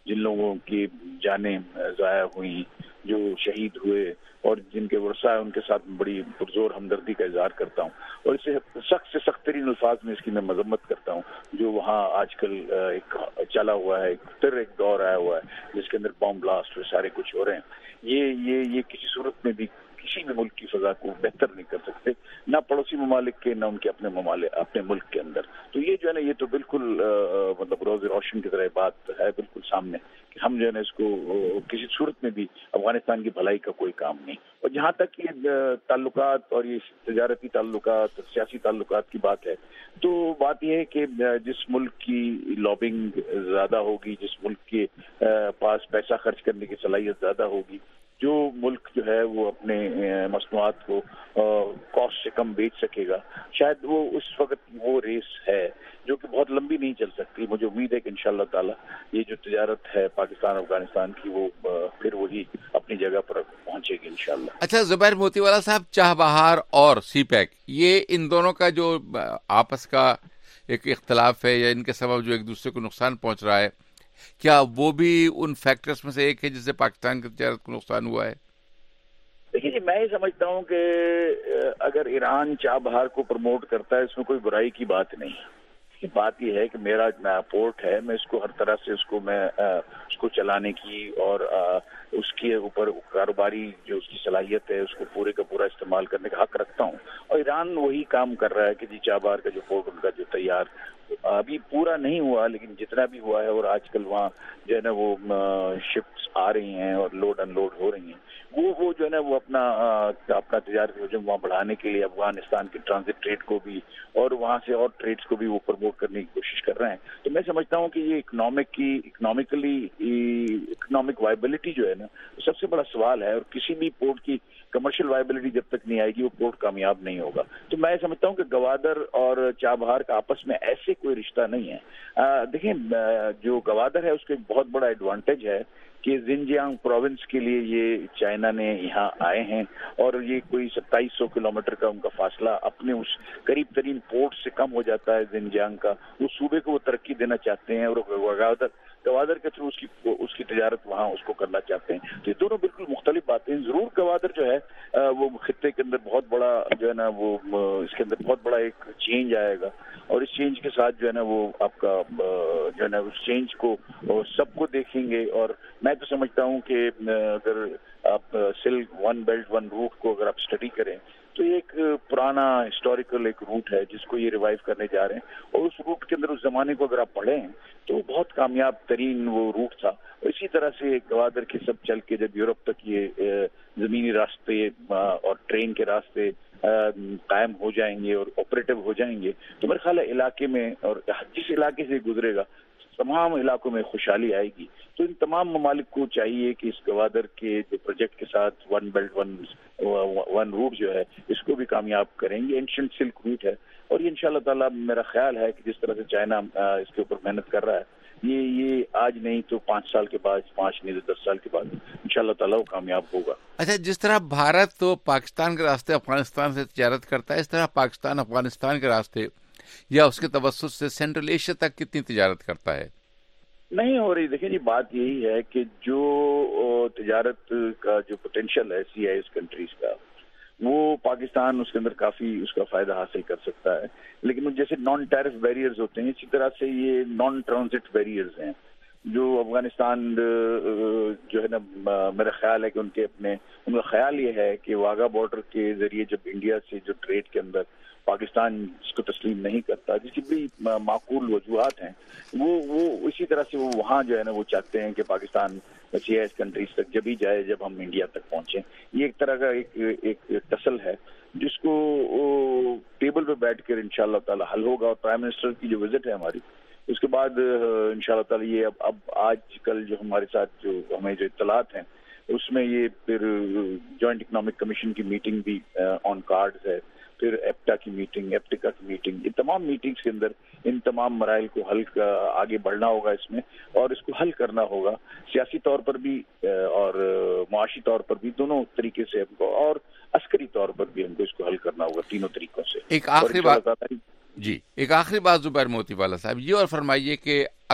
جن لوگوں کی جانیں ضائع ہوئی, جو شہید ہوئے اور جن کے ورثاء ہیں, ان کے ساتھ بڑی پرزور ہمدردی کا اظہار کرتا ہوں, اور اسے سخت سے سخت ترین الفاظ میں اس کی میں مذمت کرتا ہوں جو وہاں آج کل ایک چلا ہوا ہے, ایک دور آیا ہوا ہے جس کے اندر بام بلاسٹ سارے کچھ ہو رہے ہیں. یہ کسی صورت میں بھی کسی بھی ملک کی فضا کو بہتر نہیں کر سکتے, نہ پڑوسی ممالک کے, نہ ان کے اپنے ملک کے اندر. تو یہ جو ہے نا, یہ تو بالکل مطلب روز روشن کی طرح بات ہے بالکل سامنے کہ ہم جو ہے نا اس کو کسی صورت میں بھی افغانستان کی بھلائی کا کوئی کام نہیں. اور جہاں تک یہ تعلقات اور یہ تجارتی تعلقات, سیاسی تعلقات کی بات ہے, تو بات یہ ہے کہ جس ملک کی لابنگ زیادہ ہوگی, جس ملک کے پاس پیسہ خرچ کرنے کی صلاحیت زیادہ ہوگی, جو ملک جو ہے وہ اپنے مصنوعات کو کاسٹ سے کم بیچ سکے گا, شاید وہ اس وقت وہ ریس ہے جو کہ بہت لمبی نہیں چل سکتی. مجھے امید ہے کہ انشاءاللہ تعالی یہ جو تجارت ہے پاکستان افغانستان کی, وہ پھر وہی اپنی جگہ پر پہنچے گی انشاءاللہ. اچھا زبیر موتی والا صاحب, چاہ بہار اور سی پیک, یہ ان دونوں کا جو آپس کا ایک اختلاف ہے یا ان کے سبب جو ایک دوسرے کو نقصان پہنچ رہا ہے, کیا وہ بھی ان فیکٹرز میں سے ایک ہے جس سے پاکستان کی تجارت کو نقصان ہوا ہے؟ دیکھیے جی, میں یہ سمجھتا ہوں کہ اگر ایران چاہ بہار کو پروموٹ کرتا ہے اس میں کوئی برائی کی بات نہیں. بات یہ ہے کہ میرا پورٹ ہے, میں اس کو ہر طرح سے اس کو چلانے کی اور اس کے اوپر کاروباری جو اس کی صلاحیت ہے اس کو پورے کا پورا استعمال کرنے کا حق رکھتا ہوں. اور ایران وہی کام کر رہا ہے کہ جی چاہ بہار کا جو پورٹ ان کا جو تیار ابھی پورا نہیں ہوا, لیکن جتنا بھی ہوا ہے, اور آج کل وہاں جو ہے نا وہ شپس آ رہی ہیں اور لوڈ ان لوڈ ہو رہی ہیں, وہ جو ہے نا وہ اپنا تجارتی حجم وہاں بڑھانے کے لیے افغانستان کی ٹرانزٹ ٹریڈ کو بھی اور وہاں سے اور ٹریڈز کو بھی وہ پروموٹ کرنے کی کوشش کر رہے ہیں. تو میں سمجھتا ہوں کہ یہ اکنامک وائبلٹی جو ہے نا سب سے بڑا سوال ہے, اور کسی بھی پورٹ کی کمرشل وائبلٹی جب تک نہیں آئے گی وہ پورٹ کامیاب نہیں ہوگا. تو میں سمجھتا ہوں کہ گوادر اور چاہ بہار کا آپس میں ایسے کوئی رشتہ نہیں ہے. دیکھیں جو گوادر ہے اس کا ایک بہت بڑا ایڈوانٹیج ہے کہ زنجیانگ پروونس کے لیے یہ چائنا نے یہاں آئے ہیں, اور یہ کوئی 2700 کلومیٹر کا ان کا فاصلہ اپنے اس قریب ترین پورٹ سے کم ہو جاتا ہے زنجیانگ کا. اس صوبے کو وہ ترقی دینا چاہتے ہیں اور گوادر کے تھرو اس کی تجارت وہاں اس کو کرنا چاہتے ہیں. تو یہ دونوں بالکل مختلف باتیں. ضرور گوادر جو ہے وہ خطے کے اندر بہت بڑا جو ہے نا وہ اس کے اندر بہت بڑا ایک چینج آئے گا, اور اس چینج کے ساتھ جو ہے نا وہ آپ کا جو ہے نا اس چینج کو سب کو دیکھیں گے. اور میں تو سمجھتا ہوں کہ اگر آپ silk one belt one road کو اگر آپ اسٹڈی کریں تو یہ ایک پرانا ہسٹوریکل ایک روٹ ہے جس کو یہ ریوائیو کرنے جا رہے ہیں, اور اس روٹ کے اندر اس زمانے کو اگر آپ پڑھیں تو بہت کامیاب ترین وہ روٹ تھا. اسی طرح سے گوادر کے سب چل کے جب یورپ تک یہ زمینی راستے اور ٹرین کے راستے قائم ہو جائیں گے اور آپریٹو ہو جائیں گے, تو میرے خیال ہے علاقے میں اور جس علاقے سے گزرے گا تمام علاقوں میں خوشحالی آئے گی. تو ان تمام ممالک کو چاہیے کہ اس گوادر کے جو پروجیکٹ کے ساتھ ون بیلٹ ون روٹ جو ہے اس کو بھی کامیاب کریں گے. اینشنٹ سلک روٹ ہے, اور یہ انشاءاللہ تعالی میرا خیال ہے کہ جس طرح سے چائنا اس کے اوپر محنت کر رہا ہے, یہ آج نہیں تو 5 سال کے بعد, 5 نہیں تو 10 سال کے بعد انشاءاللہ تعالی وہ کامیاب ہوگا. اچھا, جس طرح بھارت تو پاکستان کے راستے افغانستان سے تجارت کرتا ہے, اس طرح پاکستان افغانستان کے راستے یا اس کے توسط سے سینٹرل ایشیا تک کتنی تجارت کرتا ہے؟ نہیں ہو رہی. دیکھیں جی, بات یہی ہے کہ جو تجارت کا جو پوٹینشیل ہے سی آئی ایس کنٹریز کا, وہ پاکستان اس کے اندر کافی اس کا فائدہ حاصل کر سکتا ہے. لیکن جیسے نان ٹیرف بیریئرز ہوتے ہیں, اسی طرح سے یہ نان ٹرانزٹ بیریئرز ہیں جو افغانستان جو ہے نا میرا خیال ہے کہ ان کا خیال یہ ہے کہ واگا بارڈر کے ذریعے جب انڈیا سے جو ٹریڈ کے اندر پاکستان اس کو تسلیم نہیں کرتا, جس کی بھی معقول وجوہات ہیں, وہ اسی طرح سے وہ وہاں جو ہے نا وہ چاہتے ہیں کہ Pakistan C I S countries تک جب ہی جائے جب ہم انڈیا تک پہنچیں. یہ ایک طرح کا ایک ٹسل ہے جس کو ٹیبل پہ بیٹھ کر انشاءاللہ تعالی حل ہوگا. اور پرائم منسٹر کی جو وزٹ ہے ہماری, اس کے بعد انشاءاللہ تعالی یہ اب آج کل جو ہمارے ساتھ جو ہمیں جو اطلاعات ہیں اس میں یہ پھر جوائنٹ اکنامک کمیشن کی میٹنگ بھی آن کارڈز ہے, پھر ایپٹا کی میٹنگ, ایپٹیکا کی میٹنگ, یہ تمام میٹنگز کے اندر ان تمام مسائل کو حل آگے بڑھنا ہوگا اس میں, اور اس کو حل کرنا ہوگا سیاسی طور پر بھی اور معاشی طور پر بھی, دونوں طریقے سے ہم کو, اور عسکری طور پر بھی ہم کو اس کو حل کرنا ہوگا, تینوں طریقوں سے. ایک آخری بات زبیر موتی والا صاحب, یہ اور فرمائیے کہ اگر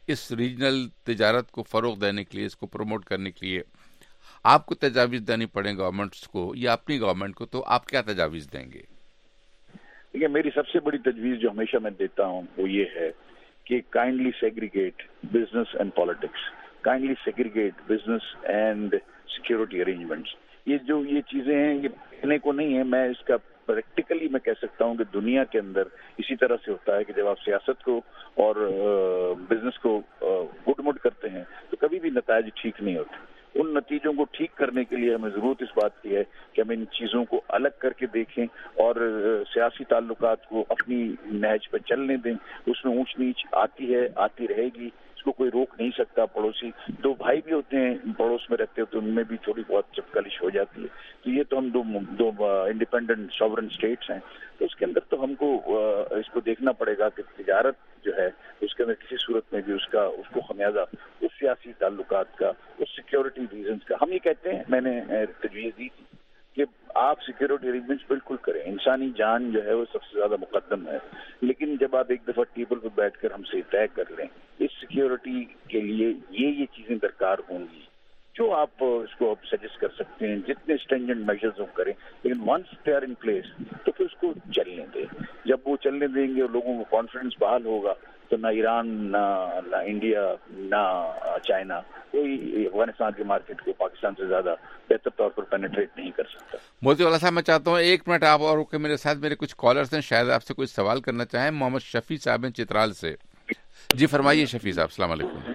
اس ریجنل تجارت کو فروغ دینے کے لیے، اس کو پروموٹ کرنے کے لیے آپ کو تجاویز دینی پڑیں گورنمنٹس کو یا اپنی گورنمنٹ کو، تو آپ کیا تجاویز دیں گے؟ دیکھیے، میری سب سے بڑی تجویز جو ہمیشہ میں دیتا ہوں وہ یہ ہے کہ kindly segregate business and politics, kindly segregate business and security arrangements. یہ چیزیں ہیں، یہ کہنے کو نہیں ہے، میں اس کا پریکٹیکلی میں کہہ سکتا ہوں کہ دنیا کے اندر اسی طرح سے ہوتا ہے کہ جب آپ سیاست کو اور بزنس کو گڈ مڈ کرتے ہیں تو کبھی بھی نتائج ٹھیک نہیں ہوتے. ان نتیجوں کو ٹھیک کرنے کے لیے ہمیں ضرورت اس بات کی ہے کہ ہم ان چیزوں کو الگ کر کے دیکھیں اور سیاسی تعلقات کو اپنی نہج پہ چلنے دیں. اس میں اونچ نیچ آتی ہے، آتی رہے گی، اس کو کوئی روک نہیں سکتا. پڑوسی دو بھائی بھی ہوتے ہیں، پڑوس میں رہتے ہوتے ہیں، ان میں بھی تھوڑی بہت چپکلش ہو جاتی ہے. تو یہ تو ہم دو انڈیپینڈنٹ ساورن اسٹیٹس ہیں، تو اس کے اندر تو ہم کو اس کو دیکھنا پڑے گا کہ تجارت جو ہے اس کے اندر کسی صورت میں بھی اس کو خمیازہ اس سیاسی تعلقات کا، اس سیکیورٹی ریزنز کا. ہم یہ کہتے ہیں، میں نے تجویز دی تھی کہ آپ سیکیورٹی ارینجمنٹس بالکل کریں، انسانی جان جو ہے وہ سب سے زیادہ مقدم ہے، لیکن جب آپ ایک دفعہ ٹیبل پہ بیٹھ کر ہم سے طے کر لیں اس سیکیورٹی کے لیے یہ چیزیں درکار ہوں گی جو آپ اس کو سجیسٹ کر سکتے ہیں، جتنے اسٹرینجنٹ میجرز ہم کریں، لیکن once they are in place تو پھر اس کو چلنے دیں. جب وہ چلنے دیں گے اور لوگوں کو کانفیڈنس بحال ہوگا تو نہ ایران، نہ انڈیا، نہ چائنا کوئی افغانستان کی مارکیٹ کو پاکستان سے زیادہ بہتر طور پر پینیٹریٹ نہیں کر سکتا. موتی والا صاحب، میں چاہتا ہوں 1 منٹ آپ اور کہ میرے ساتھ میرے کچھ کالرز ہیں، شاید آپ سے کوئی سوال کرنا چاہیں. محمد شفیع صاحب ہیں چترال سے. جی فرمائیے شفیع صاحب. السلام علیکم.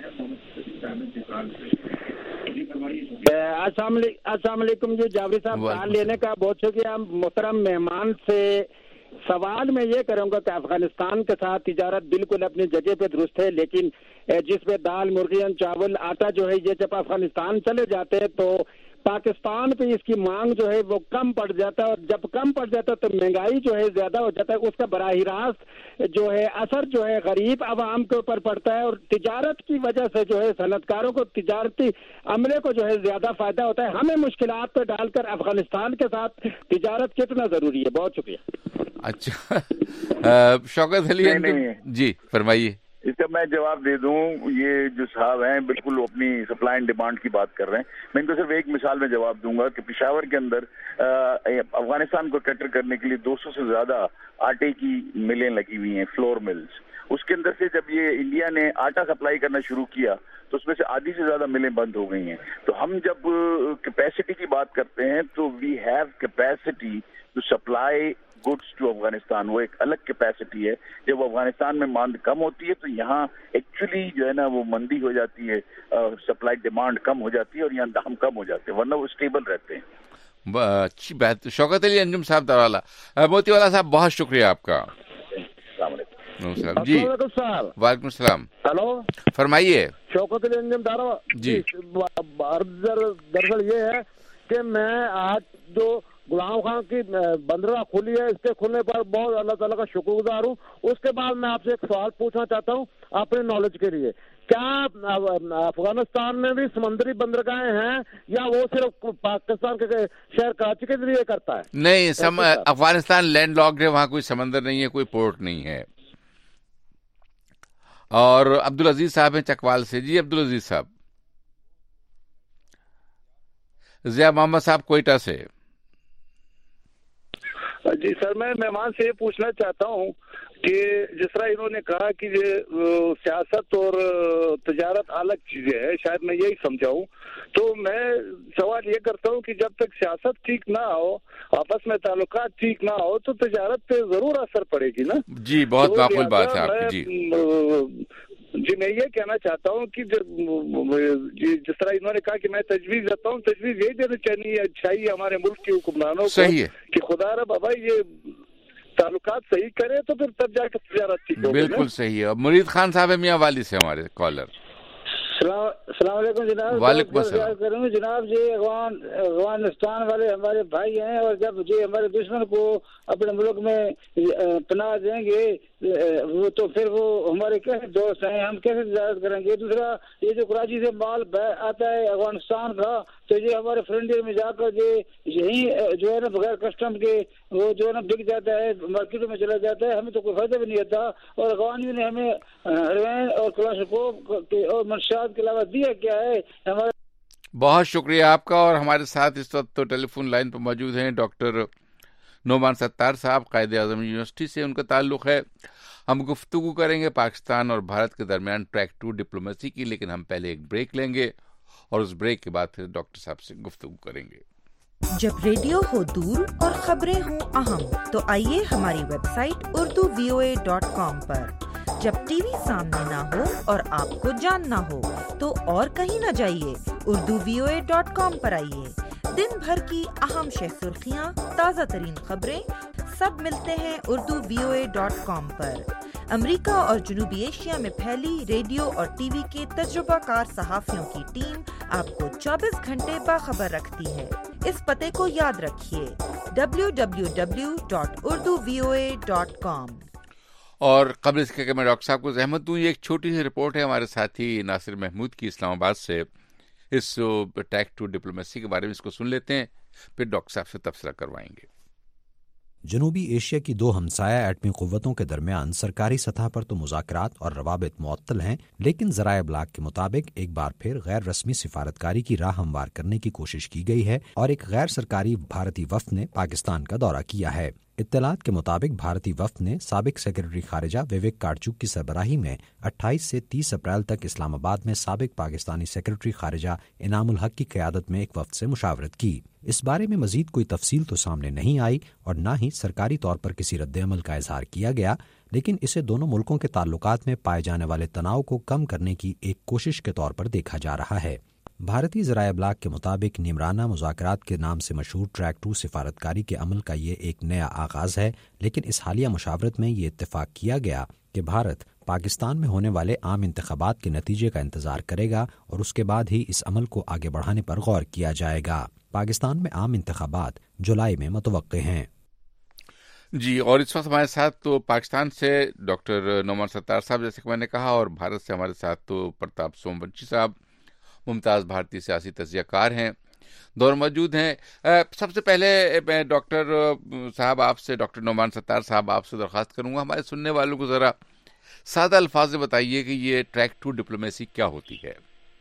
السلام علیکم. جی جاوید صاحب، کال لینے کا بہت شکریہ. محترم مہمان سے سوال میں یہ کروں گا کہ افغانستان کے ساتھ تجارت بالکل اپنی جگہ پہ درست ہے، لیکن جس میں دال، مرغیاں، چاول، آٹا جو ہے یہ جب افغانستان چلے جاتے ہیں تو پاکستان پہ اس کی مانگ جو ہے وہ کم پڑ جاتا ہے، اور جب کم پڑ جاتا ہے تو مہنگائی جو ہے زیادہ ہو جاتا ہے. اس کا براہ راست جو ہے اثر جو ہے غریب عوام کے اوپر پڑتا ہے، اور تجارت کی وجہ سے جو ہے صنعت کاروں کو، تجارتی عملے کو جو ہے زیادہ فائدہ ہوتا ہے. ہمیں مشکلات پہ ڈال کر افغانستان کے ساتھ تجارت کتنا ضروری ہے؟ بہت شکریہ. اچھا شوکت علی جی فرمائیے. اس کا میں جواب دے دوں. یہ جو صاحب ہیں بالکل اپنی سپلائی اینڈ ڈیمانڈ کی بات کر رہے ہیں. میں ان کو صرف ایک مثال میں جواب دوں گا کہ پشاور کے اندر افغانستان کو کیٹر کرنے کے لیے 200 سے زیادہ آٹے کی ملیں لگی ہوئی ہیں، فلور ملز. اس کے اندر سے جب یہ انڈیا نے آٹا سپلائی کرنا شروع کیا تو اس میں سے آدھی سے زیادہ ملیں بند ہو گئی ہیں. تو ہم جب کیپیسٹی کی بات کرتے ہیں تو we have capacity to supply goods to Afghanistan. وہ ایک الگ کیپیسٹی ہے. جب افغانستان میں مانگ کم ہوتی ہے تو یہاں ایکچولی جو ہے نا وہ مندی ہو جاتی ہے، سپلائی ڈیمانڈ کم ہو جاتی ہے اور یہاں دام کم ہو جاتے ہیں، ورنہ وہ اسٹیبل رہتے ہیں. اچھی بات. شوکت علی انجم صاحب درالا. موتی والا صاحب بہت شکریہ آپ کا. السلام علیکم. جی وعلیکم السلام. ہلو فرمائیے. شوکت علی انجم دارا. جی دراصل یہ ہے کہ میں آج جو غلام خان کی بندرگاہ کھلی ہے، اس کے کھلنے پر بہت اللہ تعالیٰ کا شکر گزار ہوں. اس کے بعد میں آپ سے ایک سوال پوچھنا چاہتا ہوں اپنے نالج کے لیے. کیا افغانستان میں بھی سمندری بندرگاہیں ہیں یا وہ صرف پاکستان کے شہر کراچی کے ذریعے کرتا ہے؟ نہیں، افغانستان لینڈ لاکڈ ہے، وہاں کوئی سمندر نہیں ہے، کوئی پورٹ نہیں ہے. اور عبدالعزیز صاحب ہیں چکوال سے. جی عبدالعزیز صاحب. ضیاء محمد صاحب کوئٹہ سے. جی سر، میں مہمان سے یہ پوچھنا چاہتا ہوں کہ جس طرح انہوں نے کہا کہ سیاست اور تجارت الگ چیزیں ہیں، شاید میں یہی سمجھاؤں. تو میں سوال یہ کرتا ہوں کہ جب تک سیاست ٹھیک نہ ہو، آپس میں تعلقات ٹھیک نہ ہو تو تجارت پہ ضرور اثر پڑے گی نا. جی بہت معقول بات ہے آپ کی. جی میں یہ کہنا چاہتا ہوں کہ جس طرح انہوں نے کہا کہ میں تجویز دیتا ہوں، تجویز یہی دینی چاہیے ہمارے ملک کے حکمرانوں کو کہ خدا رب بھائی یہ تعلقات صحیح کرے تو پھر تب جا کے تجارت ٹھیک ہوگی. بالکل صحیح ہے. مرید خان صاحب میاں والی سے ہمارے کالر. السلام علیکم جناب. وعلیکم السلام. جناب جی افغانستان والے ہمارے بھائی ہیں، اور جب جی ہمارے دشمن کو اپنے ملک میں پناہ دیں گے وہ تو پھر وہ ہمارے کیسے دوست ہیں، ہم کیسے تجارت کریں گے؟ دوسرا یہ جو کراچی سے مال آتا ہے افغانستان کا تو یہ ہمارے فرنٹیئر میں جا کر یہی جو ہے نا بغیر کسٹم کے وہ جو ہے نا بک جاتا ہے، مارکیٹوں میں چلا جاتا ہے، ہمیں تو کوئی فائدہ بھی نہیں ہوتا. اور اخوانیوں نے ہمیں ہیروئن اور کلاشنکوف اور منشیات کے علاوہ دیا کیا ہے؟ ہمارے بہت شکریہ آپ کا. اور ہمارے ساتھ اس وقت تو ٹیلی فون لائن پر موجود ہیں ڈاکٹر نعمان ستار صاحب، قائد اعظم یونیورسٹی سے ان کا تعلق ہے. ہم گفتگو کریں گے پاکستان اور بھارت کے درمیان ٹریک 2 ڈپلومیسی کی، لیکن ہم پہلے ایک بریک لیں گے اور اس بریک کے بعد پھر ڈاکٹر صاحب سے گفتگو کریں گے. جب ریڈیو ہو دور اور خبریں ہوں اہم تو آئیے ہماری ویب سائٹ urduvoa.com پر. جب ٹی وی سامنے نہ ہو اور آپ کو جاننا ہو تو اور کہیں نہ جائیے، urduvoa.com پر آئیے. دن بھر کی اہم شہ سرخیاں، تازہ ترین خبریں سب ملتے ہیں urduvoa.com پر. امریکہ اور جنوبی ایشیا میں پھیلی ریڈیو اور ٹی وی کے تجربہ کار صحافیوں کی ٹیم آپ کو 24 گھنٹے باخبر رکھتی ہے. اس پتے کو یاد رکھیے www.urduvoa.com. اور قبل اس کے کہ میں ڈاکٹر صاحب کو زحمت دوں، یہ ایک چھوٹی سی رپورٹ ہے ہمارے ساتھی ناصر محمود کی اسلام آباد سے. اس ٹیک 2 ڈپلومیسی کے بارے میں اس کو سن لیتے ہیں، پھر ڈاکٹر صاحب سے تبصرہ کروائیں گے. جنوبی ایشیا کی دو ہمسایہ ایٹمی قوتوں کے درمیان سرکاری سطح پر تو مذاکرات اور روابط معطل ہیں، لیکن ذرائع ابلاغ کے مطابق ایک بار پھر غیر رسمی سفارتکاری کی راہ ہموار کرنے کی کوشش کی گئی ہے اور ایک غیر سرکاری بھارتی وفد نے پاکستان کا دورہ کیا ہے. اطلاعات کے مطابق بھارتی وفد نے سابق سیکرٹری خارجہ وویک کارچوک کی سربراہی میں 28 سے 30 اپریل تک اسلام آباد میں سابق پاکستانی سیکرٹری خارجہ انعام الحق کی قیادت میں ایک وفد سے مشاورت کی. اس بارے میں مزید کوئی تفصیل تو سامنے نہیں آئی اور نہ ہی سرکاری طور پر کسی رد عمل کا اظہار کیا گیا، لیکن اسے دونوں ملکوں کے تعلقات میں پائے جانے والے تناؤ کو کم کرنے کی ایک کوشش کے طور پر دیکھا جا رہا ہے. بھارتی ذرائع ابلاغ کے مطابق نیمرانہ مذاکرات کے نام سے مشہور ٹریک 2 سفارتکاری کے عمل کا یہ ایک نیا آغاز ہے، لیکن اس حالیہ مشاورت میں یہ اتفاق کیا گیا کہ بھارت پاکستان میں ہونے والے عام انتخابات کے نتیجے کا انتظار کرے گا اور اس کے بعد ہی اس عمل کو آگے بڑھانے پر غور کیا جائے گا. پاکستان میں عام انتخابات جولائی میں متوقع ہیں. جی، اور اس وقت ہمارے ساتھ تو پاکستان سے ڈاکٹر نعمان ستار صاحب جیسے کہ میں نے کہا، اور بھارت سے ہمارے ساتھ تو پرتاپ سومونشی صاحب ممتاز بھارتی سیاسی تجزیہ کار ہیں، دور موجود ہیں. سب سے پہلے میں ڈاکٹر صاحب آپ سے، ڈاکٹر نعمان ستار صاحب آپ سے درخواست کروں گا ہمارے سننے والوں کو ذرا سادہ الفاظ میں بتائیے کہ یہ ٹریک 2 ڈپلومیسی کیا ہوتی ہے.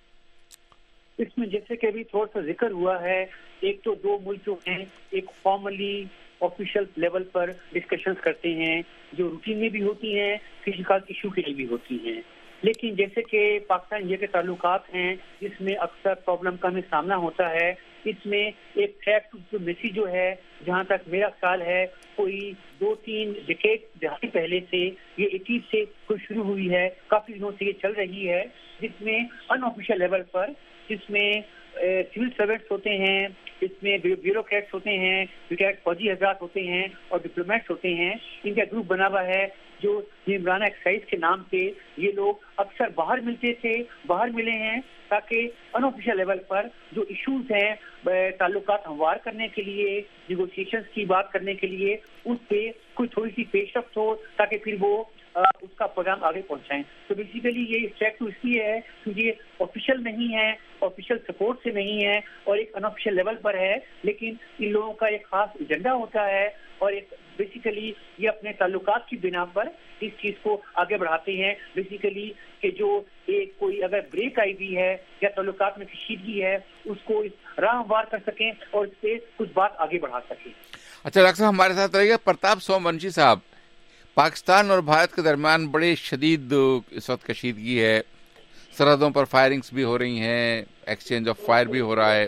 اس میں جیسے کہ ابھی تھوڑا سا ذکر ہوا ہے، ایک تو دو ملک جو ہیں ایک فارملی آفیشیل لیول پر ڈسکشنز کرتے ہیں جو روٹین میں بھی ہوتی ہیں، فزیکل ایشو کے لیے بھی ہوتی ہیں. لیکن جیسے کہ پاکستان انڈیا کے تعلقات ہیں جس میں اکثر پرابلم کا ہمیں سامنا ہوتا ہے، اس میں ایک ٹریک 2 ڈپلومیسی جو ہے جہاں تک میرا خیال ہے کوئی 2-3 دہائی پہلے سے یہ 80 سے کوئی شروع ہوئی ہے، کافی دنوں سے یہ چل رہی ہے، جس میں ان آفیشیل لیول پر جس میں سول سروینٹس ہوتے ہیں، اس میں بیوروکریٹس ہوتے ہیں، ریٹائرڈ فوجی حضرات ہوتے ہیں اور ڈپلومیٹس ہوتے ہیں. ان کا گروپ بنا ہوا ہے جو نیمرانہ ایکسرسائز کے نام سے یہ لوگ اکثر باہر ملتے تھے، باہر ملے ہیں تاکہ ان آفیشیل لیول پر جو ایشوز ہیں تعلقات ہموار کرنے کے لیے، نیگوشیشنز کی بات کرنے کے لیے اس پہ کوئی تھوڑی سی پیش رفت ہو تاکہ پھر وہ اس کا پیغام آگے پہنچائیں. تو بیسیکلی یہ ٹریک 2 اس لیے ہے کیونکہ یہ آفیشیل نہیں ہے، آفیشیل سپورٹ سے نہیں ہے اور ایک ان آفیشیل لیول پر ہے، لیکن ان لوگوں کا ایک خاص ایجنڈا ہوتا ہے اور ایک بیسیکلی یہ اپنے تعلقات کی بنا پر اس چیز کو آگے بڑھاتے ہیں. بیسیکلی کہ جو ایک کوئی اگر بریک آئی ہوئی ہے یا تعلقات میں کشیدگی ہے اس کو راہ ہموار کر سکیں اور اس پہ کچھ بات آگے بڑھا سکیں. اچھا ڈاکٹر صاحب ہمارے ساتھ رہے گا پرتاپ سومونشی صاحب. پاکستان اور بھارت کے درمیان بڑے شدید اس وقت کشیدگی ہے، سرحدوں پر فائرنگز بھی ہو رہی ہیں، ایکسچینج آف فائر بھی ہو رہا ہے.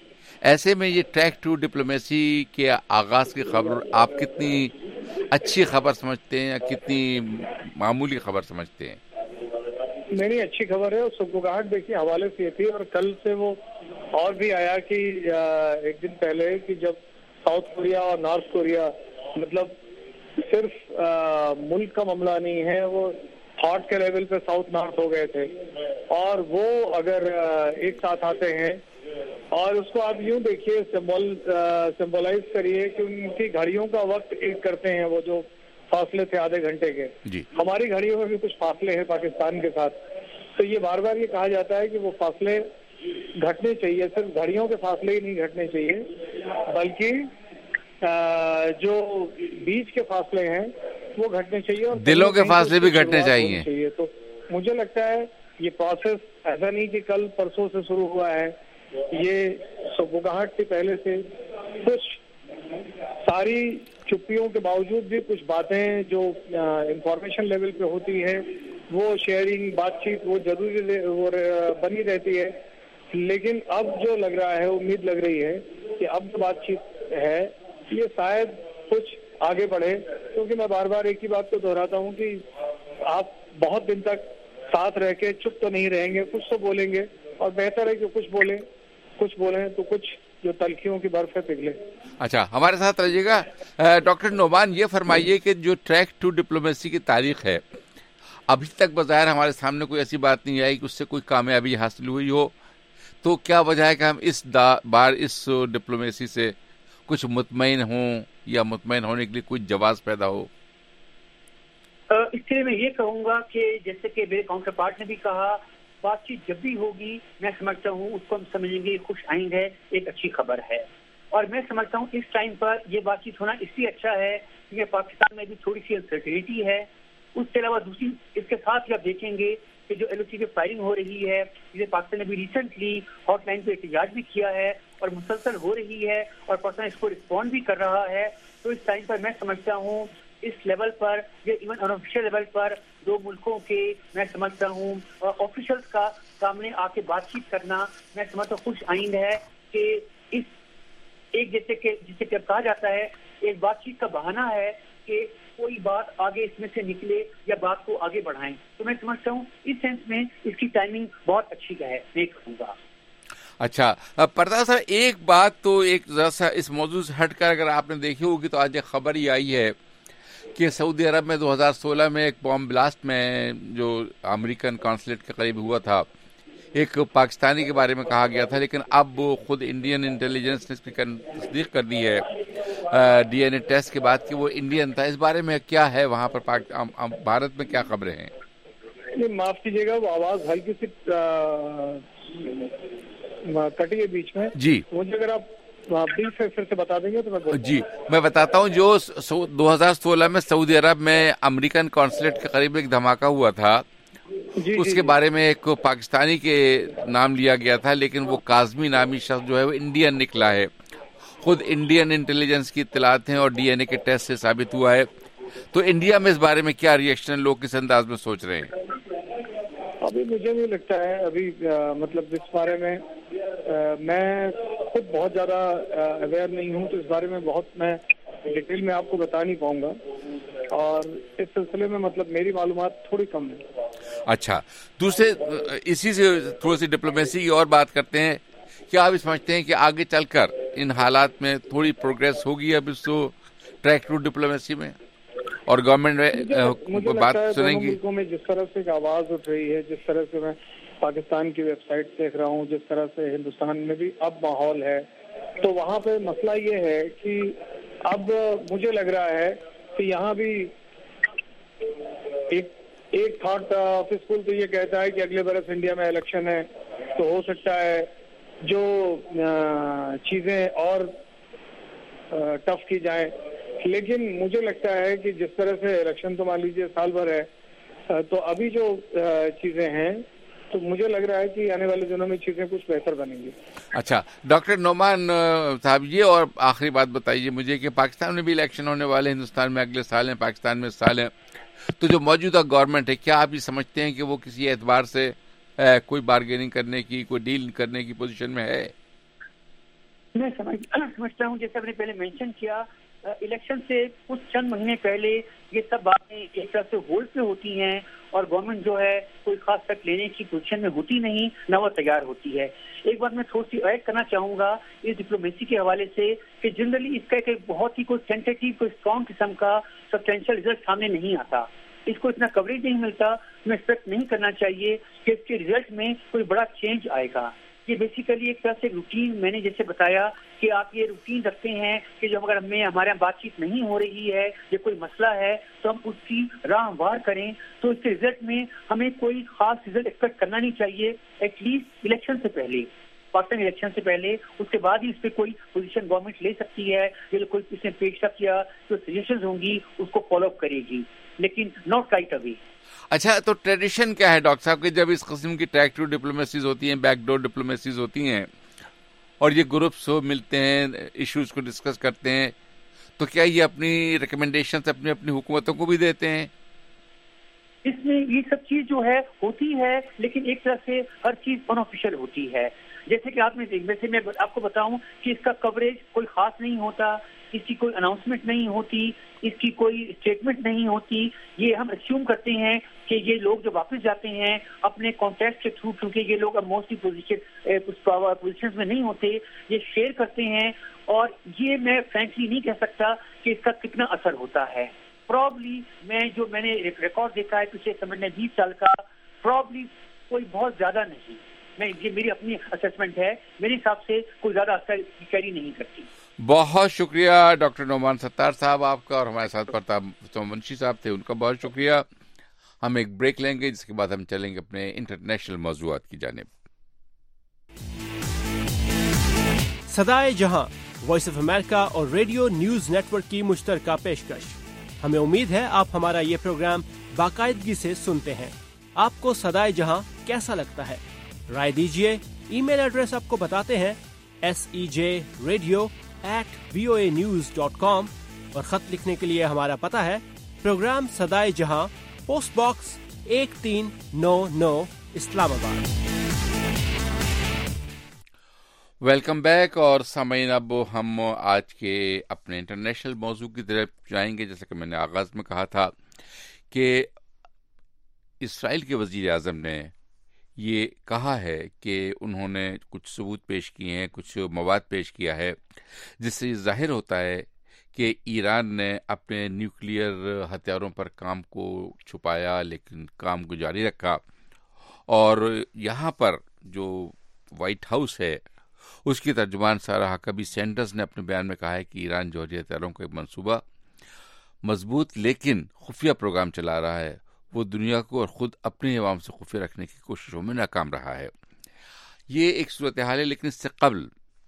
ایسے میں یہ ٹریک 2 ڈپلومیسی کے آغاز کی خبر آپ کتنی اچھی خبر سمجھتے ہیں یا کتنی معمولی خبر سمجھتے ہیں؟ نہیں اچھی خبر ہے. اور سکوگاہٹ دیکھیے حوالے سے یہ تھی اور کل سے وہ اور بھی آیا کہ ایک دن پہلے کہ جب ساؤتھ کوریا اور نارتھ کوریا مطلب صرف ملک کا معاملہ نہیں ہے، وہ تھاٹ کے لیول پہ ساؤتھ نارتھ ہو گئے تھے اور وہ اگر ایک ساتھ آتے ہیں اور اس کو آپ یوں دیکھیے سمبولائز کریے کہ ان کی گھڑیوں کا وقت ایک کرتے ہیں، وہ جو فاصلے تھے آدھے گھنٹے کے، ہماری گھڑیوں میں بھی کچھ فاصلے ہیں پاکستان کے ساتھ. تو یہ بار بار یہ کہا جاتا ہے کہ وہ فاصلے گھٹنے چاہیے. صرف گھڑیوں کے فاصلے ہی نہیں گھٹنے چاہیے, بلکہ جو بیچ کے فاصلے ہیں وہ گھٹنے چاہیے, اور دلوں کے فاصلے بھی گھٹنے چاہیے. تو مجھے لگتا ہے یہ پروسیس ایسا نہیں کہ کل پرسوں سے شروع ہوا ہے, یہ سبکاہٹ سے پہلے سے کچھ ساری چپیوں کے باوجود بھی کچھ باتیں جو انفارمیشن لیول پہ ہوتی ہیں وہ شیئرنگ, بات چیت وہ ضروری بنی رہتی ہے. لیکن اب جو لگ رہا ہے, امید لگ رہی ہے کہ اب جو بات چیت ہے یہ شاید کچھ آگے بڑھے, کیونکہ میں بار بار ایک ہی بات کو دہراتا ہوں کہ آپ بہت دن تک ساتھ رہ کے چپ تو نہیں رہیں گے, کچھ تو بولیں گے, اور بہتر ہے کہ کچھ بولیں تو کچھ جو تلخیوں کی برف ہے پگھلے. اچھا, ہمارے ساتھ رہیے گا. ڈاکٹر نعمان, یہ فرمائیے کہ جو ٹریک ٹو ڈپلومیسی کی تاریخ ہے, ابھی تک بظاہر ہمارے سامنے کوئی ایسی بات نہیں آئی کہ اس سے کوئی کامیابی حاصل ہوئی ہو, تو کیا وجہ ہے کہ ہم اس بار اس ڈپلومیسی سے کچھ مطمئن ہوں یا مطمئن ہونے کے لیے کچھ جواز پیدا ہو؟ اس کے لیے میں یہ کہوں گا کہ جیسے کہ میرے کاؤنٹر پارٹ نے بھی کہا, بات چیت جب بھی ہوگی میں سمجھتا ہوں اس کو ہم سمجھیں گے خوش آئند ہے, ایک اچھی خبر ہے. اور میں سمجھتا ہوں اس ٹائم پر یہ بات چیت ہونا اس لیے اچھا ہے کیونکہ پاکستان میں بھی تھوڑی سی انسرٹینٹی ہے. اس کے علاوہ دوسری اس کے ساتھ آپ دیکھیں گے کہ جو LOC پہ فائرنگ ہو رہی ہے, جسے پاکستان نے بھی ریسنٹلی ہاٹ لائن پہ احتجاج بھی کیا ہے اور مسلسل ہو رہی ہے, اور پاکستان اس کو رسپونڈ بھی کر رہا ہے. تو اس ٹائم پر میں سمجھتا ہوں اس لیول پر یا ایون انآفیشیل لیول پر دو ملکوں کے میں سمجھتا ہوں آفیشلز کا سامنے آ کے بات چیت کرنا میں سمجھتا ہوں خوش آئند ہے کہ اس ایک جیسے کہ کہا جاتا ہے ایک بات چیت کا بہانہ ہے کہ کوئی بات آگے اس میں سے نکلے یا بات کو آگے بڑھائیں. تو میں سمجھتا ہوں اس سینس میں اس کی ٹائمنگ بہت اچھی ہے, میں کہوں گا. اچھا پردہ صاحب, ایک بات تو ایک ذرا سا اس موضوع سے ہٹ کر اگر آپ نے دیکھی ہوگی تو آج ایک خبر ہی آئی ہے کہ سعودی عرب میں 2016 میں ایک بام بلاسٹ میں جو امریکن قونصلیٹ کے قریب ہوا تھا, ایک پاکستانی کے بارے میں کہا گیا تھا, لیکن اب خود انڈین انٹیلیجنس نے اس کی تصدیق کر دی ہے DNA ٹیسٹ کے بعد کہ وہ انڈین تھا. اس بارے میں کیا ہے وہاں پر بھارت میں کیا خبریں ہیں؟ معاف کیجیے گا, وہ آواز ہلکی سی کٹی ہے بیچ میں. جی مجھے اگر آپ پھر سے بتا دیں گے تو میں جی میں بتاتا ہوں. جو 2016 میں سعودی عرب میں امریکن قونصلیٹ کے قریب ایک دھماکہ ہوا تھا, اس کے بارے میں ایک پاکستانی کے نام لیا گیا تھا, لیکن وہ کاظمی نامی شخص جو ہے وہ انڈین نکلا ہے. خود انڈین انٹیلیجنس کی اطلاعات ہیں اور DNA کے ٹیسٹ سے ثابت ہوا ہے. تو انڈیا میں اس بارے میں کیا ری ایکشن, لوگ کس انداز میں سوچ رہے ہیں؟ ابھی مجھے نہیں لگتا ہے ابھی مطلب اس بارے میں میں خود بہت زیادہ اویئر نہیں ہوں, تو اس بارے میں بہت میں ڈیٹیل میں آپ کو بتا نہیں پاؤں گا, اور اس سلسلے میں مطلب میری معلومات تھوڑی کم ہے. اچھا, دوسرے اسی سے تھوڑی سی ڈپلومیسی کی اور بات کرتے ہیں. کیا آپ سمجھتے ہیں کہ آگے چل کر ان حالات میں تھوڑی پروگریس ہوگی اب اس ٹریک ٹو ڈپلومیسی میں, اور گورنمنٹ بات سنیں گی؟ ملکوں میں جس طرح سے آواز اٹھ رہی ہے, جس طرح سے میں پاکستان کی ویب سائٹ دیکھ رہا ہوں, جس طرح سے ہندوستان میں بھی اب ماحول ہے, تو وہاں پہ مسئلہ یہ ہے کہ اب مجھے لگ رہا ہے کہ یہاں بھی ایک تھاٹ آفسفل تو یہ کہتا ہے کہ اگلے برس انڈیا میں الیکشن ہے, تو ہو سکتا ہے جو چیزیں اور ٹف کی جائیں. لیکن مجھے لگتا ہے کہ جس طرح سے الیکشن تو مان لیجیے سال بھر ہے, تو ابھی جو چیزیں ہیں تو مجھے لگ رہا ہے کہ آنے والے دنوں میں چیزیں کچھ بہتر بنیں گی. اچھا ڈاکٹر نعمان صاحب, یہ اور آخری بات بتائیے مجھے کہ پاکستان میں بھی الیکشن ہونے والے, ہندوستان میں اگلے سال ہیں, پاکستان میں سال ہیں, تو جو موجودہ گورنمنٹ ہے کیا آپ یہ سمجھتے ہیں کہ وہ کسی اعتبار سے کوئی بارگیننگ کرنے کی, کوئی ڈیل کرنے کی پوزیشن میں ہے؟ میں سمجھتا ہوں جیسے آپ نے پہلے مینشن کیا, الیکشن سے کچھ چند مہینے پہلے یہ سب باتیں ایک طرح سے ہولڈ پہ ہوتی ہیں, اور گورنمنٹ جو ہے کوئی خاص اسٹیپ لینے کی پوزیشن میں ہوتی نہیں, نہ وہ تیار ہوتی ہے. ایک بات میں تھوڑی سی ایڈ کرنا چاہوں گا اس ڈپلومیسی کے حوالے سے کہ جنرلی اس کا ایک بہت ہی کوئی سینسیٹیو, کوئی اسٹرانگ قسم کا سبسٹینشیل رزلٹ سامنے نہیں آتا, اس کو اتنا کوریج نہیں ملتا. ہمیں ایکسپیکٹ نہیں کرنا چاہیے کہ اس کے رزلٹ میں کوئی بڑا چینج آئے گا. یہ بیسیکلی ایک طرح سے روٹین، میں نے جیسے بتایا کہ آپ یہ روٹین رکھتے ہیں کہ جو اگر ہمارے یہاں بات چیت نہیں ہو رہی ہے یا کوئی مسئلہ ہے تو ہم اس کی راہ ہموار کریں، تو اس کے رزلٹ میں ہمیں کوئی خاص رزلٹ ایکسپیکٹ کرنا نہیں چاہیے ایٹ لیسٹ الیکشن سے پہلے، پاکستان الیکشن سے پہلے. اس کے بعد ہی اس پہ کوئی پوزیشن گورنمنٹ لے سکتی ہے، یا کوئی اس نے پیش رفت یا جو سجیشنز ہوں گی اس کو فالو اپ کرے گی، لیکن ناٹ رائٹ اوے. اچھا، تو ٹریڈیشن کیا ہے ڈاکٹر صاحب کہ جب اس قسم کی ٹریک ٹو ڈپلومیسیز ہوتی ہیں، بیک ڈور ڈپلومیسیز ہوتی ہیں اور یہ گروپس ملتے ہیں، ایشوز کو ڈسکس کرتے ہیں، تو کیا یہ اپنی ریکمنڈیشنز اپنی حکومتوں کو بھی دیتے ہیں؟ اس میں یہ سب چیز جو ہے ہوتی ہے، لیکن ایک طرح سے ہر چیز ان آفیشیل ہوتی ہے. جیسے کہ آپ نے ویسے میں آپ کو بتاؤں کہ اس کا کوریج کوئی خاص نہیں ہوتا، اس کی کوئی اناؤنسمنٹ نہیں ہوتی، اس کی کوئی اسٹیٹمنٹ نہیں ہوتی. یہ ہم اسیوم کرتے ہیں کہ یہ لوگ جو واپس جاتے ہیں اپنے کانٹیکٹ کے تھرو، کیونکہ یہ لوگ اب موسٹلی پوزیشن میں نہیں ہوتے، یہ شیئر کرتے ہیں. اور یہ میں فرینکلی نہیں کہہ سکتا کہ اس کا کتنا اثر ہوتا ہے. پرابلی میں نے ریکارڈ دیکھا ہے پچھلے سمجھ میں 20 سال کا، پرابلی کوئی بہت زیادہ نہیں. یہ میری اپنی اسسمنٹ ہے، میرے حساب سے کوئی زیادہ اثر کیری نہیں کرتی. بہت شکریہ ڈاکٹر نعمان ستار صاحب آپ کا، اور ہمارے ساتھ پرتاپ منشی صاحب تھے، ان کا بہت شکریہ. ہم ایک بریک لیں گے، جس کے بعد ہم چلیں گے اپنے انٹرنیشنل موضوعات کی جانب. صدائے جہاں وائس آف امریکہ اور ریڈیو نیوز نیٹ ورک کی مشترکہ پیشکش. ہمیں امید ہے آپ ہمارا یہ پروگرام باقاعدگی سے سنتے ہیں. آپ کو صدائے جہاں کیسا لگتا ہے؟ رائے دیجیے. ای میل ایڈریس آپ کو بتاتے ہیں sejradio@voanews.com، اور خط لکھنے کے لیے ہمارا پتہ ہے پروگرام صدائے جہاں، post box 1399 Islamabad. Welcome back. اور سامعین، اب ہم آج کے اپنے انٹرنیشنل موضوع کی طرف جائیں گے. جیسا کہ میں نے آغاز میں کہا تھا کہ اسرائیل کے وزیر اعظم نے یہ کہا ہے کہ انہوں نے کچھ ثبوت پیش کیے ہیں، کچھ مواد پیش کیا ہے، جس سے یہ ظاہر ہوتا ہے کہ ایران نے اپنے نیوکلیئر ہتھیاروں پر کام کو چھپایا، لیکن کام کو جاری رکھا. اور یہاں پر جو وائٹ ہاؤس ہے، اس کی ترجمان سارہ حقبی سینڈرز نے اپنے بیان میں کہا ہے کہ ایران جوہری ہتھیاروں کا ایک منصوبہ مضبوط لیکن خفیہ پروگرام چلا رہا ہے. وہ دنیا کو اور خود اپنے عوام سے خفیہ رکھنے کی کوششوں میں ناکام رہا ہے. یہ ایک صورتحال ہے، لیکن اس سے قبل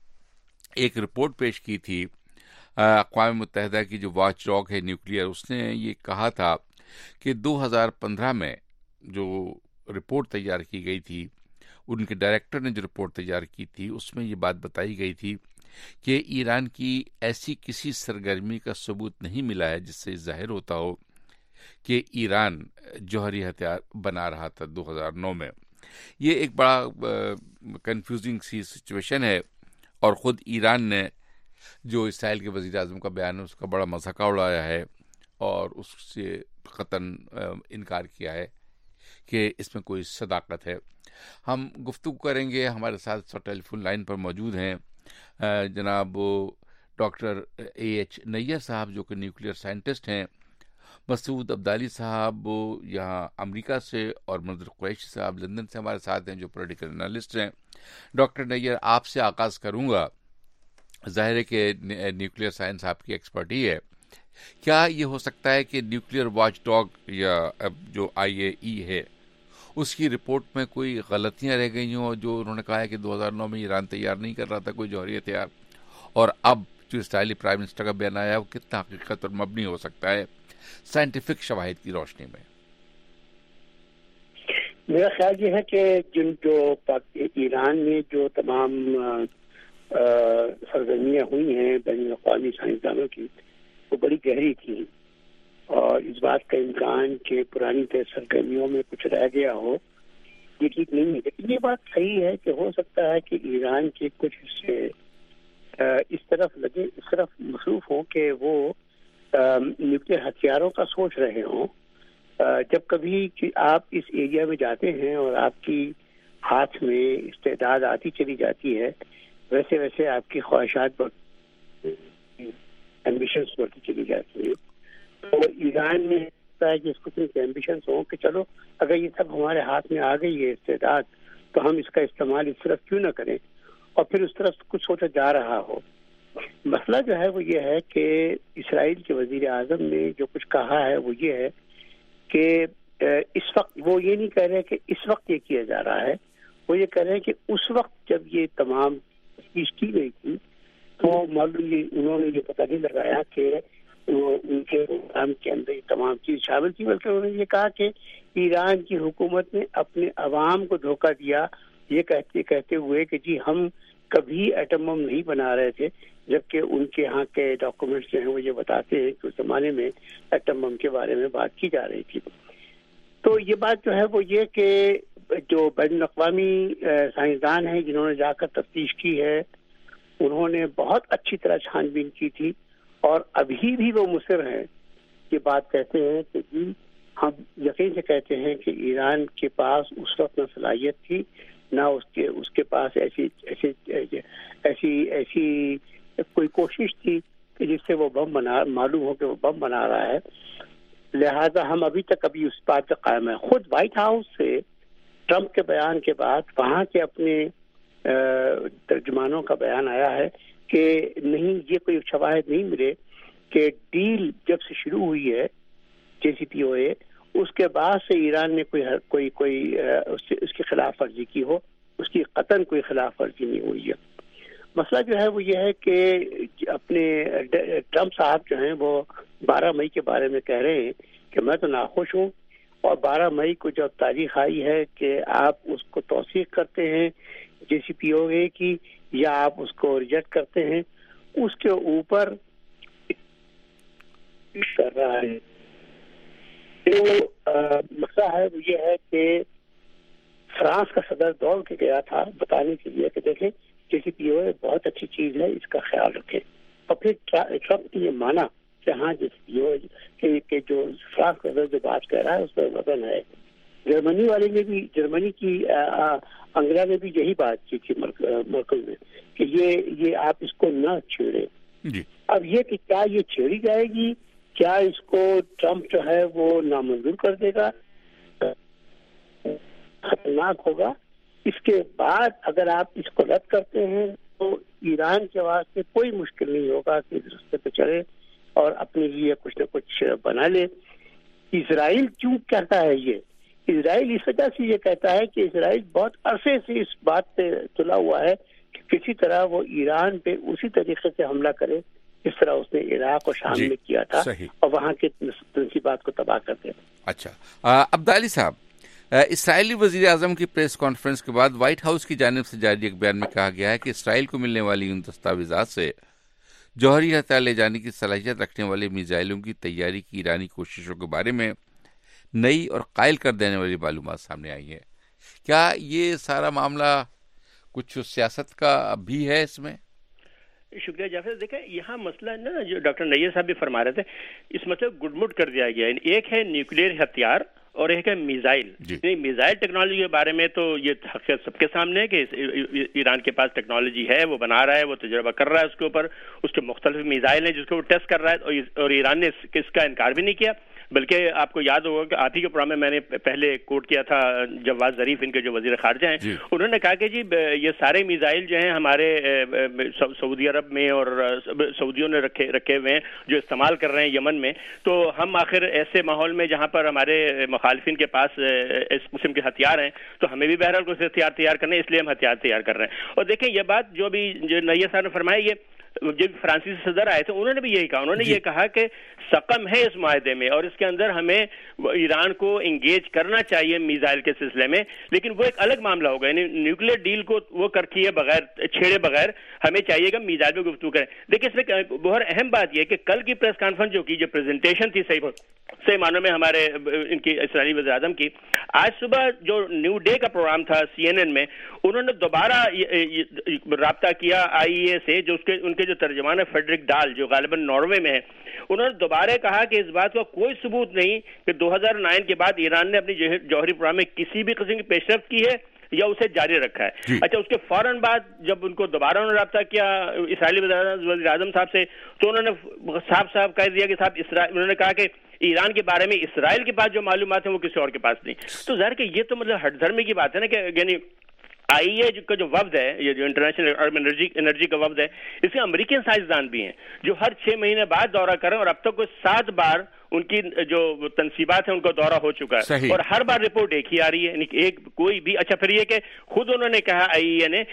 ایک رپورٹ پیش کی تھی اقوام متحدہ کی جو واچ ڈاگ ہے نیوکلیئر. اس نے یہ کہا تھا کہ 2015 میں جو رپورٹ تیار کی گئی تھی، ان کے ڈائریکٹر نے جو رپورٹ تیار کی تھی، اس میں یہ بات بتائی گئی تھی کہ ایران کی ایسی کسی سرگرمی کا ثبوت نہیں ملا ہے جس سے ظاہر ہوتا ہو کہ ایران جوہری ہتھیار بنا رہا تھا 2009 میں. یہ ایک بڑا کنفیوزنگ سی سچویشن ہے، اور خود ایران نے جو اسرائیل کے وزیر اعظم کا بیان ہے اس کا بڑا مذاق اڑایا ہے، اور اس سے قطعاً انکار کیا ہے کہ اس میں کوئی صداقت ہے. ہم گفتگو کریں گے. ہمارے ساتھ ٹیلی فون لائن پر موجود ہیں جناب ڈاکٹر AH نیر صاحب، جو کہ نیوکلیئر سائنٹسٹ ہیں، مسعود عبدالی صاحب یہاں امریکہ سے، اور منظر قریشی صاحب لندن سے ہمارے ساتھ ہیں، جو پولیٹیکل انالسٹ ہیں. ڈاکٹر نیر، آپ سے آغاز کروں گا. ظاہر ہے کہ نیوکلیئر سائنس آپ کی ایکسپرٹی ہے. کیا یہ ہو سکتا ہے کہ نیوکلیئر واچ ڈاگ یا جو IAEA ہے، اس کی رپورٹ میں کوئی غلطیاں رہ گئی ہوں، جو انہوں نے کہا ہے کہ 2009 میں ایران تیار نہیں کر رہا تھا کوئی جوہری ہتھیار، اور اب جو اسرائیلی پرائم منسٹر کا بیان آیا وہ کتنا حقیقت پر مبنی ہو سکتا ہے سائنٹیفک شواہد کی روشنی میں؟ میرا خیال یہ ہے کہ جو ایران میں جو تمام سرگرمیاں ہوئی ہیں بین الاقوامی سائنسدانوں کی، وہ بڑی گہری تھیں، اور اس بات کا امکان کہ پرانی سرگرمیوں میں کچھ رہ گیا ہو یہ ٹھیک نہیں ہے. لیکن یہ بات صحیح ہے کہ ہو سکتا ہے کہ ایران کے کچھ حصے اس طرف مصروف ہوں کہ وہ نیوکلیئر ہتھیاروں کا سوچ رہے ہوں. جب کبھی کہ آپ اس ایریا میں جاتے ہیں اور آپ کی ہاتھ میں استعداد آتی چلی جاتی ہے، ویسے ویسے آپ کی خواہشات ایمبیشنس بڑھتی چلی جاتی ہیں. تو ایران میں کہ اس قسم کے ایمبیشنس ہوں کہ چلو اگر یہ سب ہمارے ہاتھ میں آ گئی ہے استعداد، تو ہم اس کا استعمال اس طرف کیوں نہ کریں اور پھر اس طرف کچھ سوچا جا رہا ہو. مسئلہ جو ہے وہ یہ ہے کہ اسرائیل کے وزیر اعظم نے جو کچھ کہا ہے وہ یہ ہے کہ اس وقت وہ یہ نہیں کہہ رہے کہ اس وقت یہ کیا جا رہا ہے, وہ یہ کہہ رہے ہیں کہ اس وقت جب یہ تمام تفتیش کی گئی تھی تو معلوم انہوں نے یہ پتہ نہیں لگایا کہ ان کے پروگرام کے اندر یہ تمام چیز شامل تھی, بلکہ انہوں نے یہ کہا کہ ایران کی حکومت نے اپنے عوام کو دھوکہ دیا یہ کہتے ہوئے کہ جی ہم کبھی ایٹم بم نہیں بنا رہے تھے, جبکہ ان کے ہاں کے ڈاکومنٹس جو ہیں وہ یہ بتاتے ہیں کہ اس زمانے میں ایٹم بم کے بارے میں بات کی جا رہی تھی. تو یہ بات جو ہے وہ یہ کہ جو بین الاقوامی سائنسدان ہیں جنہوں نے جا کر تفتیش کی ہے انہوں نے بہت اچھی طرح چھان بین کی تھی اور ابھی بھی وہ مصر ہیں, یہ بات کہتے ہیں کہ جی ہم یقین سے کہتے ہیں کہ ایران کے پاس اس وقت نہ صلاحیت تھی نہ اس کے پاس ایسی کوئی کوشش تھی کہ جس سے وہ معلوم ہو کہ وہ بم بنا رہا ہے. لہذا ہم ابھی اس بات پہ قائم ہیں. خود وائٹ ہاؤس سے ٹرمپ کے بیان کے بعد وہاں کے اپنے ترجمانوں کا بیان آیا ہے کہ نہیں, یہ کوئی شواہد نہیں ملے کہ ڈیل جب سے شروع ہوئی ہے JCPOA اس کے بعد سے ایران نے کوئی اس کی خلاف ورزی کی ہو, اس کی قطعاً کوئی خلاف ورزی نہیں ہوئی ہے. مسئلہ جو ہے وہ یہ ہے کہ اپنے ٹرمپ صاحب جو ہیں وہ 12 مئی کے بارے میں کہہ رہے ہیں کہ میں تو ناخوش ہوں, اور 12 مئی کو جب تاریخ آئی ہے کہ آپ اس کو توثیق کرتے ہیں JCPOA کی یا آپ اس کو ریجیکٹ کرتے ہیں, اس کے اوپر کر رہا ہے. تو مسئلہ ہے وہ یہ ہے کہ فرانس کا صدر دوڑ کے گیا تھا بتانے کے لیے کہ دیکھیں JCPOA بہت اچھی چیز ہے, اس کا خیال رکھیں, اور پھر ٹرمپ نے یہ مانا کہ ہاں JCPOA کہ جو فرانس کا صدر جو بات کہہ رہا ہے اس پر وزن ہے. جرمنی والے نے بھی, جرمنی کی انگلا نے بھی یہی بات کی تھی مرکل میں کہ یہ آپ اس کو نہ چھیڑیں. اب یہ کہ کیا یہ چھیڑی جائے گی, کیا اس کو ٹرمپ جو ہے وہ نامنظور کر دے گا, خطرناک ہوگا. اس کے بعد اگر آپ اس کو رد کرتے ہیں تو ایران کے واسطے کوئی مشکل نہیں ہوگا کہ اس راستے پہ چلے اور اپنے لیے کچھ نہ کچھ بنا لے. اسرائیل کیوں کہتا ہے یہ؟ اسرائیل اس وجہ سے یہ کہتا ہے کہ اسرائیل بہت عرصے سے اس بات پہ تلا ہوا ہے کہ کسی طرح وہ ایران پہ اسی طریقے سے حملہ کرے جس طرح اس نے عراق اور شام میں کیا تھا اور وہاں کے تنصیبات کو تباہ کر دیا. اچھا عبدالی صاحب, اسرائیلی وزیر اعظم کی پریس کانفرنس کے بعد وائٹ ہاؤس کی جانب سے جاری ایک بیان میں کہا گیا ہے کہ اسرائیل کو ملنے والی ان دستاویزات سے جوہری ہتھیار لے جانے کی صلاحیت رکھنے والے میزائلوں کی تیاری کی ایرانی کوششوں کے بارے میں نئی اور قائل کر دینے والی معلومات سامنے آئی ہیں. کیا یہ سارا معاملہ کچھ سیاست کا بھی ہے اس میں؟ شکریہ جعفر. دیکھیں یہاں مسئلہ نا جو ڈاکٹر نیر صاحب بھی فرما رہے تھے, اس مسئلے کو گڈمٹ کر دیا گیا. ایک ہے نیوکلیئر ہتھیار اور ایک ہے میزائل. میزائل ٹیکنالوجی کے بارے میں تو یہ حقیقت سب کے سامنے ہے کہ ایران کے پاس ٹیکنالوجی ہے, وہ بنا رہا ہے, وہ تجربہ کر رہا ہے اس کے اوپر. اس کے مختلف میزائل ہیں جس کو وہ ٹیسٹ کر رہا ہے, اور ایران نے اس کا انکار بھی نہیں کیا. بلکہ آپ کو یاد ہوگا کہ آپ ہی کے پروگرام میں نے پہلے کوٹ کیا تھا جواز ظریف, ان کے جو وزیر خارجہ ہیں, انہوں نے کہا کہ جی یہ سارے میزائل جو ہیں ہمارے سعودی عرب میں اور سعودیوں نے رکھے ہوئے ہیں جو استعمال کر رہے ہیں یمن میں, تو ہم آخر ایسے ماحول میں جہاں پر ہمارے مخالفین کے پاس اس قسم کے ہتھیار ہیں تو ہمیں بھی بہرحال کچھ ہتھیار تیار کرنے, اس لیے ہم ہتھیار تیار کر رہے ہیں. اور دیکھیں یہ بات جو نیر صاحب نے فرمایا, یہ جب فرانسیسی صدر آئے تھے انہوں نے بھی یہی کہا. انہوں نے یہ کہا کہ سقم ہے اس معاہدے میں اور اس کے اندر ہمیں ایران کو انگیج کرنا چاہیے میزائل کے سلسلے میں, لیکن وہ ایک الگ معاملہ ہوگا. یعنی نیوکلیئر ڈیل کو وہ کیے بغیر چھیڑے بغیر ہمیں چاہیے کہ میزائل پہ گفتگو کریں. دیکھیں اس میں بہت اہم بات یہ ہے کہ کل کی پریس کانفرنس جو کی, جو پریزنٹیشن تھی صحیح معنوں میں ہمارے ان کی اسرائیلی وزیر اعظم کی, آج صبح جو نیو ڈے کا پروگرام تھا CNN میں, انہوں نے دوبارہ رابطہ کیا IEA سے, جو ان کے جو ترجمان ہے فیڈرک ڈال جو غالباً ناروے میں ہے. انہوں نے دوبارہ کہا کہ اس بات کا کوئی ثبوت نہیں کہ 2009 کے بعد ایران نے اپنی جوہری پروگرام میں کسی بھی قسم کی پیش رفت کی ہے یا اسے جاری رکھا ہے. اچھا, اس کے فوراً بعد جب ان کو دوبارہ انہوں نے رابطہ کیا اسرائیلی وزیر اعظم صاحب سے, تو انہوں نے صاحب کہہ دیا کہ انہوں نے کہا کہ ایران کے بارے میں اسرائیل کے پاس جو معلومات ہیں وہ کسی اور کے پاس نہیں. تو ظاہر کہ یہ تو مطلب ہٹ دھرمی کی بات ہے نا, کہ یعنی IAEA کا جو وفد ہے, یہ جو انٹرنیشنل انرجی کا وفد ہے, اس میں امریکن سائنسدان بھی ہیں جو ہر 6 مہینے بعد دورہ کر رہے ہیں, اور اب تک کوئی 7 بار ان کی جو تنصیبات ہیں ان کا دورہ ہو چکا ہے, اور ہر بار رپورٹ ایک ہی آ رہی ہے, یعنی ایک کوئی بھی. اچھا پھر یہ کہ خود انہوں نے کہا IAEA نے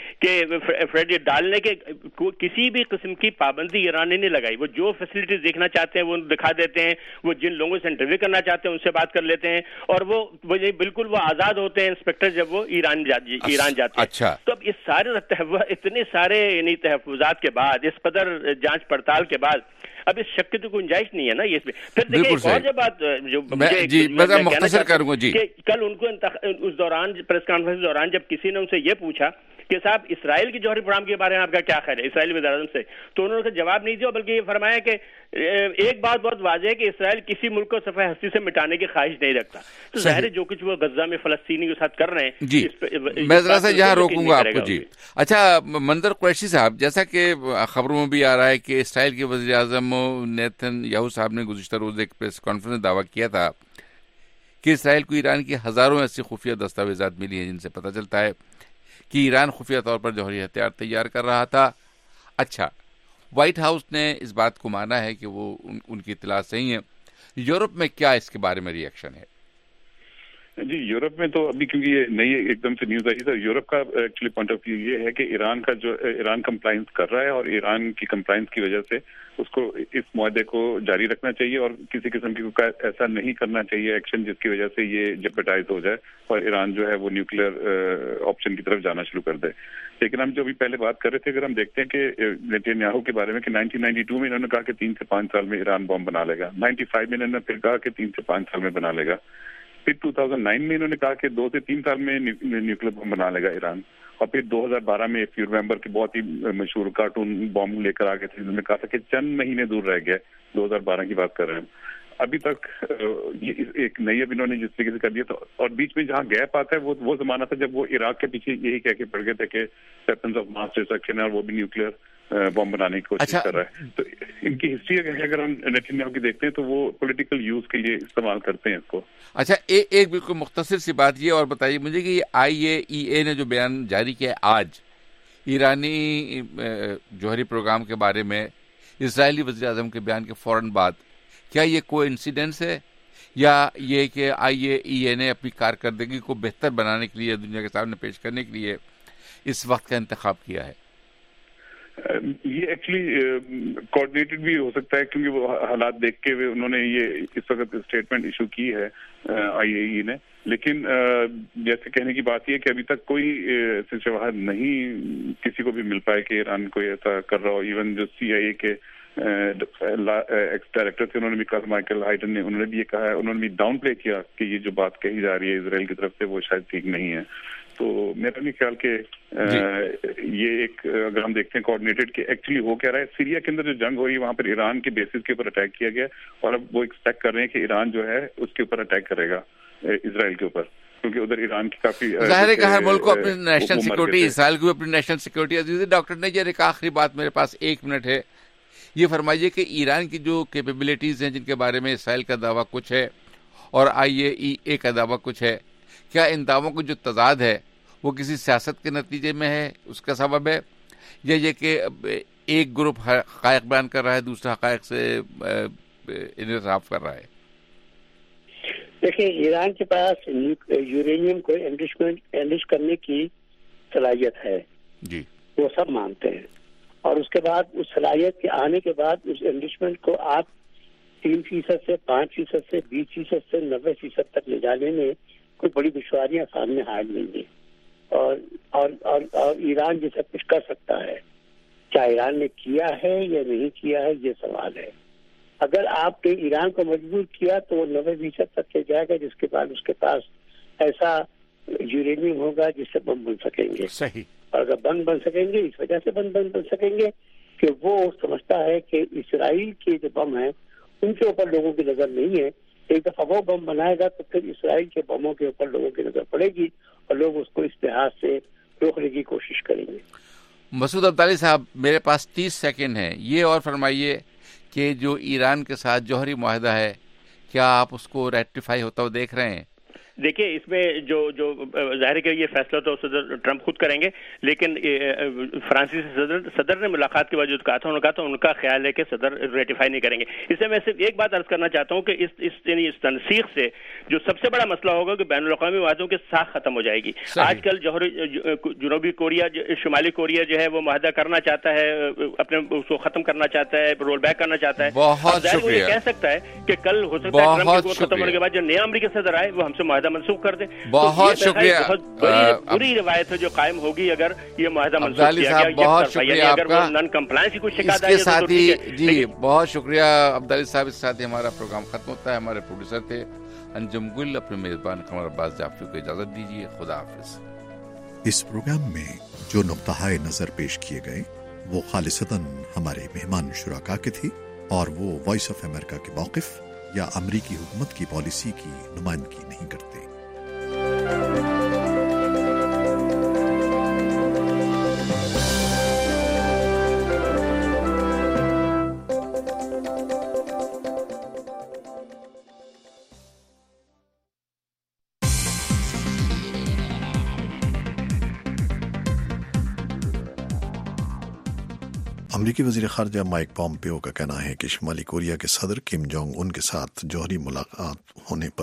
کہ ڈالنے کے کسی بھی قسم کی پابندی ایران نے نہیں لگائی, وہ جو فیسلٹیز دیکھنا چاہتے ہیں وہ دکھا دیتے ہیں, وہ جن لوگوں سے انٹرویو کرنا چاہتے ہیں ان سے بات کر لیتے ہیں, اور وہ بالکل وہ آزاد ہوتے ہیں انسپیکٹر جب وہ ایران جاتے ہیں. تو اب اس سارے اتنے سارے یعنی تحفظات کے بعد, اس قدر جانچ پڑتال کے بعد, اب اس شک کی تو گنجائش نہیں ہے نا. یہ پھر دیکھیں ایک اور جو بات جو میں مختصر کروں گا کہ کل ان کو اس دوران پریس کانفرنس کے دوران جب کسی نے ان سے یہ پوچھا کہ صاحب اسرائیل کے جوہری پروگرام کے بارے میں آپ کا کیا خیال ہے اسرائیلی وزیر اعظم سے, تو انہوں نے جواب نہیں دیا, بلکہ یہ فرمایا کہ ایک بات بہت واضح ہے کہ اسرائیل کسی ملک کو صفحہ ہستی سے مٹانے کی خواہش نہیں رکھتا. تو ظاہر ہے جو کچھ وہ غزہ میں فلسطینی کے ساتھ کر رہے ہیں. جی میں ذرا سا یہاں روکوں گا آپ کو. جی اچھا منظر قریشی صاحب, جیسا کہ خبروں میں بھی آ رہا ہے کہ اسرائیل کے وزیر اعظم نیتن یاہو صاحب نے گزشتہ روز ایک پریس کانفرنس میں دعویٰ کیا تھا کہ اسرائیل کو ایران کی ہزاروں ایسی خفیہ دستاویزات ملی ہیں جن سے پتہ چلتا ہے کہ ایران خفیہ طور پر جوہری ہتھیار تیار کر رہا تھا. اچھا, وائٹ ہاؤس نے اس بات کو مانا ہے کہ وہ ان کی اطلاع صحیح ہے. یورپ میں کیا اس کے بارے میں ری ایکشن ہے؟ جی یورپ میں تو ابھی کیونکہ یہ نئی ایک دم سے نیوز آئی تھی, یورپ کا ایکچولی پوائنٹ آف ویو یہ ہے کہ ایران کمپلائنس کر رہا ہے, اور ایران کی کمپلائنس کی وجہ سے اس کو اس معاہدے کو جاری رکھنا چاہیے, اور کسی قسم کی ایسا نہیں کرنا چاہیے ایکشن جس کی وجہ سے یہ جیپٹائز ہو جائے اور ایران جو ہے وہ نیوکلیئر آپشن کی طرف جانا شروع کر دے. لیکن ہم جو ابھی پہلے بات کر رہے تھے, اگر ہم دیکھتے ہیں کہ نیتن یاہو کے بارے میں کہ 1992 میں انہوں نے کہا کہ 3 سے 5 سال میں ایران بم بنا لے گا, 95 میں انہوں نے پھر کہا کہ 3 سے 5 سال میں بنا لے گا, پھر 2009 میں انہوں نے کہا کہ 2 سے 3 سال میں نیوکلیر بم بنا لے گا ایران, اور پھر 2012 میں if you remember کہ بہت ہی مشہور کارٹون بم لے کر آ گئے تھے, انہوں نے کہا تھا کہ چند مہینے دور رہ گئے, 2012 کی بات کر رہے ہیں. ابھی تک یہ ایک نئی اب انہوں نے جس طریقے سے کر دیا تو, اور بیچ میں جہاں گیپ آتا ہے وہ زمانہ تھا جب وہ عراق کے پیچھے یہی کہہ کے پڑ گئے تھے کہ ویپنز آف ماس ڈسٹرکشن ہے, اور وہ بھی نیوکلیئر بم بنانے کی کوشش کر رہا ہے. تو ان کی ہسٹری اگر ہم نیتن یاہو کی دیکھتے ہیں تو وہ پولیٹیکل یوز کے لیے استعمال کرتے ہیں اس کو. اچھا ایک بالکل مختصر سی بات یہ اور بتائیے مجھے کہ یہ IAEA نے جو بیان جاری کیا آج ایرانی جوہری پروگرام کے بارے میں اسرائیلی وزیر اعظم کے بیان کے فوراً بعد, کیا یہ کوئی انسیڈنس ہے یا یہ کہ IAEA نے اپنی کارکردگی کو بہتر بنانے کے لیے دنیا کے سامنے پیش کرنے کے لیے اس وقت کا انتخاب کیا ہے؟ یہ ایکچولی کوآرڈینیٹڈ بھی ہو سکتا ہے کیونکہ وہ حالات دیکھ کے انہوں نے یہ اس وقت اسٹیٹمنٹ ایشو کی ہے IAEA نے, لیکن جیسے کہنے کی بات یہ ہے کہ ابھی تک کوئی ایسے شواہد نہیں کسی کو بھی مل پائے کہ ایران کوئی ایسا کر رہا ہو. ایون جو CIA کے ایکس ڈائریکٹر تھے انہوں نے بھی کہا, مائیکل ہائیڈن نے, انہوں نے بھی یہ کہا ہے, انہوں نے بھی ڈاؤن پلے کیا کہ یہ جو بات کہی جا رہی ہے اسرائیل کی طرف سے وہ شاید ٹھیک نہیں ہے. تو میرا نہیں خیال کہ یہ ایک اگر ہم دیکھتے ہیں کوآرڈینیٹڈ کہ ایکچولی ہو کیا رہا ہے. سیریا کے اندر جو جنگ ہو رہی ہے وہاں پر ایران کے بیسس کے اوپر اٹیک کیا گیا, اور اب وہ ایکسپیکٹ کر رہے ہیں کہ ایران جو ہے اس کے اوپر اٹیک کرے گا اسرائیل کے اوپر, کیونکہ ادھر ایران کی کافی ظاہر ہے کہ ہر ملک کو اپنی نیشنل سیکورٹی, اسرائیل کو اپنی نیشنل سیکورٹی. عزیز ڈاکٹر نجار, ایک آخری بات میرے پاس 1 منٹ ہے, یہ فرمائیے کہ ایران کی جو کیپیبلٹیز ہیں جن کے بارے میں اسرائیل کا دعویٰ کچھ ہے اور IAEA کا دعویٰ کچھ ہے, کیا ان دعووں کو جو تضاد ہے وہ کسی سیاست کے نتیجے میں ہے, اس کا سبب ہے, یا یہ کہ ایک گروپ حقائق بیان کر رہا ہے دوسرا حقائق سے انحراف کر رہا ہے؟ دیکھیں ایران کے پاس یورینیم کو انرچ کرنے کی صلاحیت ہے جی, وہ سب مانتے ہیں, اور اس کے بعد اس صلاحیت کے آنے کے بعد اس انرچمنٹ کو آپ 3% سے 5% سے 20% سے 90% تک لے جانے میں کوئی بڑی دشواریاں سامنے آ نہیں گی, اور ایران یہ سب کچھ کر سکتا ہے. کیا ایران نے کیا ہے یا نہیں کیا ہے یہ سوال ہے. اگر آپ نے ایران کو مجبور کیا تو وہ 90% تک لے جائے گا, جس کے بعد اس کے پاس ایسا یورینیم ہوگا جس سے بم بن سکیں گے. صحیح. اور اگر بن سکیں گے اس وجہ سے بن سکیں گے کہ وہ سمجھتا ہے کہ اسرائیل کے جو بم ہیں ان کے اوپر لوگوں کی نظر نہیں ہے. ایک دفعہ وہ بم بنائے گا تو پھر اسرائیل کے بموں کے اوپر لوگوں کی نظر پڑے گی اور لوگ اس کو اس لحاظ سے روکنے کی کوشش کریں گے. مسعود عبدالی صاحب, میرے پاس 30 سیکنڈ ہیں, یہ اور فرمائیے کہ جو ایران کے ساتھ جوہری معاہدہ ہے کیا آپ اس کو ریٹیفائی ہوتا ہوا دیکھ رہے ہیں؟ دیکھیے اس میں جو ظاہر ہے کہ یہ فیصلہ تو صدر ٹرمپ خود کریں گے، لیکن فرانسیسی صدر نے ملاقات کے بعد جو کہا تھا، انہوں نے کہا تھا ان کا خیال ہے کہ صدر ریٹیفائی نہیں کریں گے. اس سے میں صرف ایک بات عرض کرنا چاہتا ہوں کہ اس تنسیق سے جو سب سے بڑا مسئلہ ہوگا کہ بین الاقوامی معاہدوں کی ساخت ختم ہو جائے گی. آج کل جنوبی کوریا، شمالی کوریا جو ہے وہ معاہدہ کرنا چاہتا ہے، اپنے اس کو ختم کرنا چاہتا ہے، رول بیک کرنا چاہتا ہے. بہت شکریہ. کہہ سکتا ہے کہ کل ہو سکتا ہے ٹرمپ کی حکومت ختم ہونے کے بعد جو نیا امریکی صدر آئے وہ ہم سے معاہدہ منسوخ کر دیں. بہت شکریہ. بہت بری روایت ہے جو قائم ہوگی اگر یہ معاہدہ منسوخ کیا گیا. بہت شکریہ آپ کا. نان کمپلائنس کی کچھ شکایت ہے ساتھی جی بہت شکریہ عبدالعزیز صاحب. اس ساتھ ہمارا پروگرام ختم ہوتا ہے. ہمارے پروڈیوسر تھے انجم گل، اپنے میزبان قمر عباس جعفری کو اجازت دیجیے. خدا حافظ. اس پروگرام میں جو نقطۂ نظر پیش کیے گئے وہ خالصتاً ہمارے مہمان شرکا کے تھے اور وہ وائس آف امریکہ کے موقف یا امریکی حکومت کی پالیسی کی نمائندگی نہیں کرتے. امریکی وزیر خارجہ مائک پومپیو کا کہنا ہے کہ شمالی کوریا کے صدر کم جونگ ان کے ساتھ جوہری ملاقات ہونے پر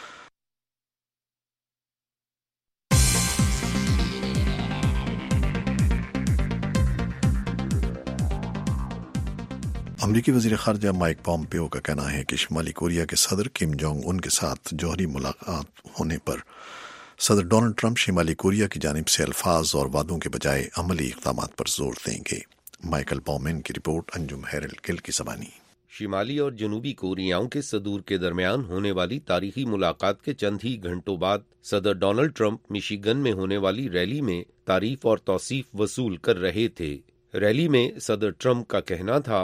امریکی وزیر خارجہ مائک پومپیو کا کہنا ہے کہ شمالی کوریا کے صدر کم جونگ ان کے ساتھ جوہری ملاقات ہونے پر صدر ڈونلڈ ٹرمپ شمالی کوریا کی جانب سے الفاظ اور وعدوں کے بجائے عملی اقدامات پر زور دیں گے. مائیکل پومین کی رپورٹ، انجم ہیرل گل کی زبانی. شمالی اور جنوبی کوریاؤں کے صدور کے درمیان ہونے والی تاریخی ملاقات کے چند ہی گھنٹوں بعد صدر ڈونلڈ ٹرمپ میشیگن میں ہونے والی ریلی میں تعریف اور توصیف وصول کر رہے تھے. ریلی میں صدر ٹرمپ کا کہنا تھا،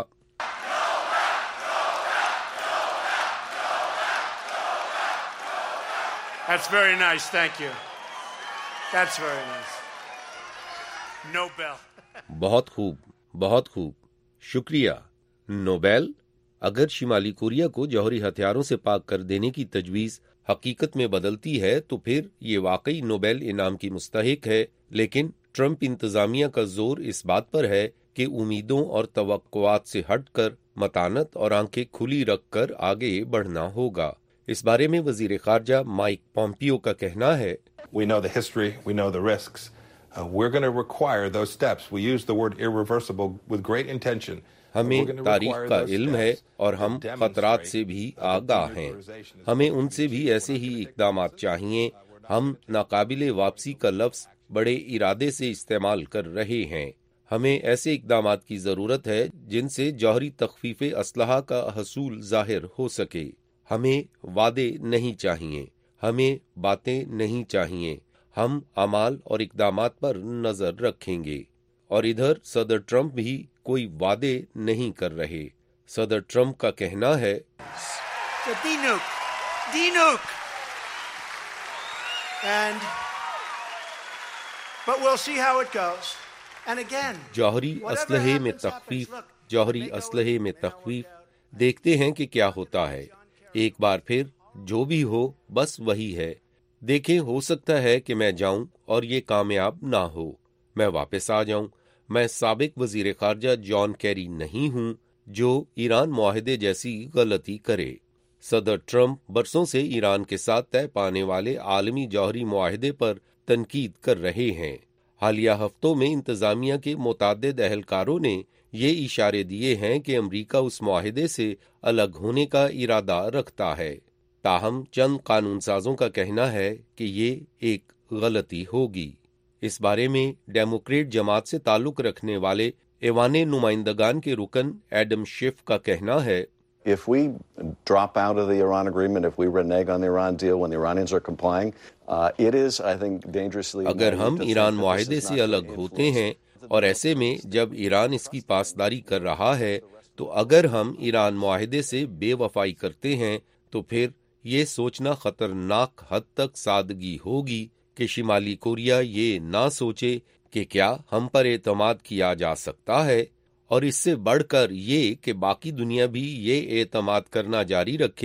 That's very nice, thank you. That's very nice. Nobel. بہت خوب، بہت خوب، شکریہ. نوبیل. اگر شمالی کوریا کو جوہری ہتھیاروں سے پاک کر دینے کی تجویز حقیقت میں بدلتی ہے تو پھر یہ واقعی نوبیل انعام کی مستحق ہے، لیکن ٹرمپ انتظامیہ کا زور اس بات پر ہے کہ امیدوں اور توقعات سے ہٹ کر متانت اور آنکھیں کھلی رکھ کر آگے بڑھنا ہوگا. اس بارے میں وزیر خارجہ مائک پومپیو کا کہنا ہے، We know the history, we know the risks. We're going to require those steps. We use the word irreversible with great intention. ہمیں تاریخ کا علم ہے اور ہم خطرات سے بھی آگاہ ہیں. ہمیں ان سے بھی ایسے ہی اقدامات چاہیے. ہم ناقابل واپسی کا لفظ بڑے ارادے سے استعمال کر رہے ہیں. ہمیں ایسے اقدامات کی ضرورت ہے جن سے جوہری تخفیف اسلحہ کا حصول ظاہر ہو سکے. ہمیں وعدے نہیں چاہیے، ہمیں باتیں نہیں چاہیے. ہم اعمال اور اقدامات پر نظر رکھیں گے. اور ادھر صدر ٹرمپ بھی کوئی وعدے نہیں کر رہے. صدر ٹرمپ کا کہنا ہے، جوہری اسلحے میں تخفیف، جوہری اسلحے میں تخفیف، دیکھتے ہیں کہ کیا ہوتا ہے. ایک بار پھر جو بھی ہو بس وہی ہے. دیکھیں، ہو سکتا ہے کہ میں جاؤں اور یہ کامیاب نہ ہو، میں واپس آ جاؤں. میں سابق وزیر خارجہ جان کیری نہیں ہوں جو ایران معاہدے جیسی غلطی کرے. صدر ٹرمپ برسوں سے ایران کے ساتھ طے پانے والے عالمی جوہری معاہدے پر تنقید کر رہے ہیں. حالیہ ہفتوں میں انتظامیہ کے متعدد اہلکاروں نے یہ اشارے دیے ہیں کہ امریکہ اس معاہدے سے الگ ہونے کا ارادہ رکھتا ہے. تاہم چند قانون سازوں کا کہنا ہے کہ یہ ایک غلطی ہوگی. اس بارے میں ڈیموکریٹ جماعت سے تعلق رکھنے والے ایوان نمائندگان کے رکن ایڈم شیف کا کہنا ہے، If we drop out of the Iran agreement, if we renege on the Iran deal when the Iranians are complying, it is, I think, dangerously. اگر ہم ایران معاہدے سے الگ ہوتے ہیں اور ایسے میں جب ایران اس کی پاسداری کر رہا ہے تو اگر ہم ایران معاہدے سے بے وفائی کرتے ہیں تو پھر یہ سوچنا خطرناک حد تک سادگی ہوگی کہ شمالی کوریا یہ نہ سوچے کہ کیا ہم پر اعتماد کیا جا سکتا ہے، اور اس سے بڑھ کر یہ کہ باقی دنیا بھی یہ اعتماد کرنا جاری رکھے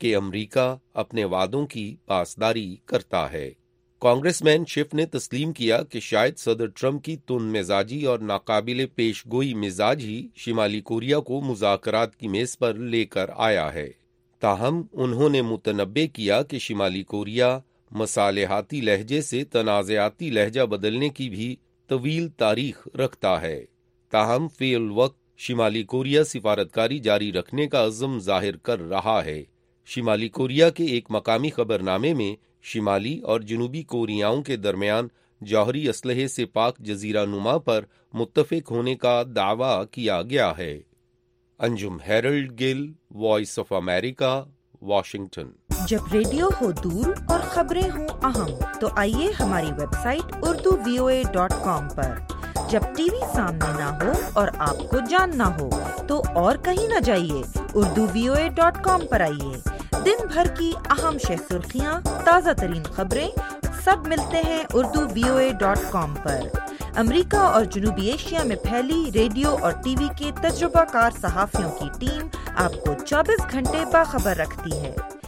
کہ امریکہ اپنے وعدوں کی پاسداری کرتا ہے۔ کانگریس مین شف نے تسلیم کیا کہ شاید صدر ٹرمپ کی تند مزاجی اور ناقابل پیش گوئی مزاج ہی شمالی کوریا کو مذاکرات کی میز پر لے کر آیا ہے۔ تاہم انہوں نے متنبع کیا کہ شمالی کوریا مصالحاتی لہجے سے تنازعاتی لہجہ بدلنے کی بھی طویل تاریخ رکھتا ہے۔ تاہم فی الوقت شمالی کوریا سفارتکاری جاری رکھنے کا عزم ظاہر کر رہا ہے۔ شمالی کوریا کے ایک مقامی خبر نامے میں شمالی اور جنوبی کوریاؤں کے درمیان جوہری اسلحے سے پاک جزیرہ نما پر متفق ہونے کا دعویٰ کیا گیا ہے۔ Anjum Harold Gill, Voice of America, Washington. جب ریڈیو ہو دور اور خبریں ہوں اہم تو آئیے ہماری ویب سائٹ urduvoa.com پر۔ جب ٹی وی سامنے نہ ہو اور آپ کو جاننا ہو تو اور کہیں نہ جائیے، urduvoa.com پر آئیے۔ دن بھر کی اہم شہ سرخیاں، تازہ ترین خبریں سب ملتے ہیں urduvoa.com پر۔ امریکہ اور جنوبی ایشیا میں پھیلی ریڈیو اور ٹی وی کے تجربہ کار صحافیوں کی ٹیم آپ کو 24 گھنٹے باخبر رکھتی ہے۔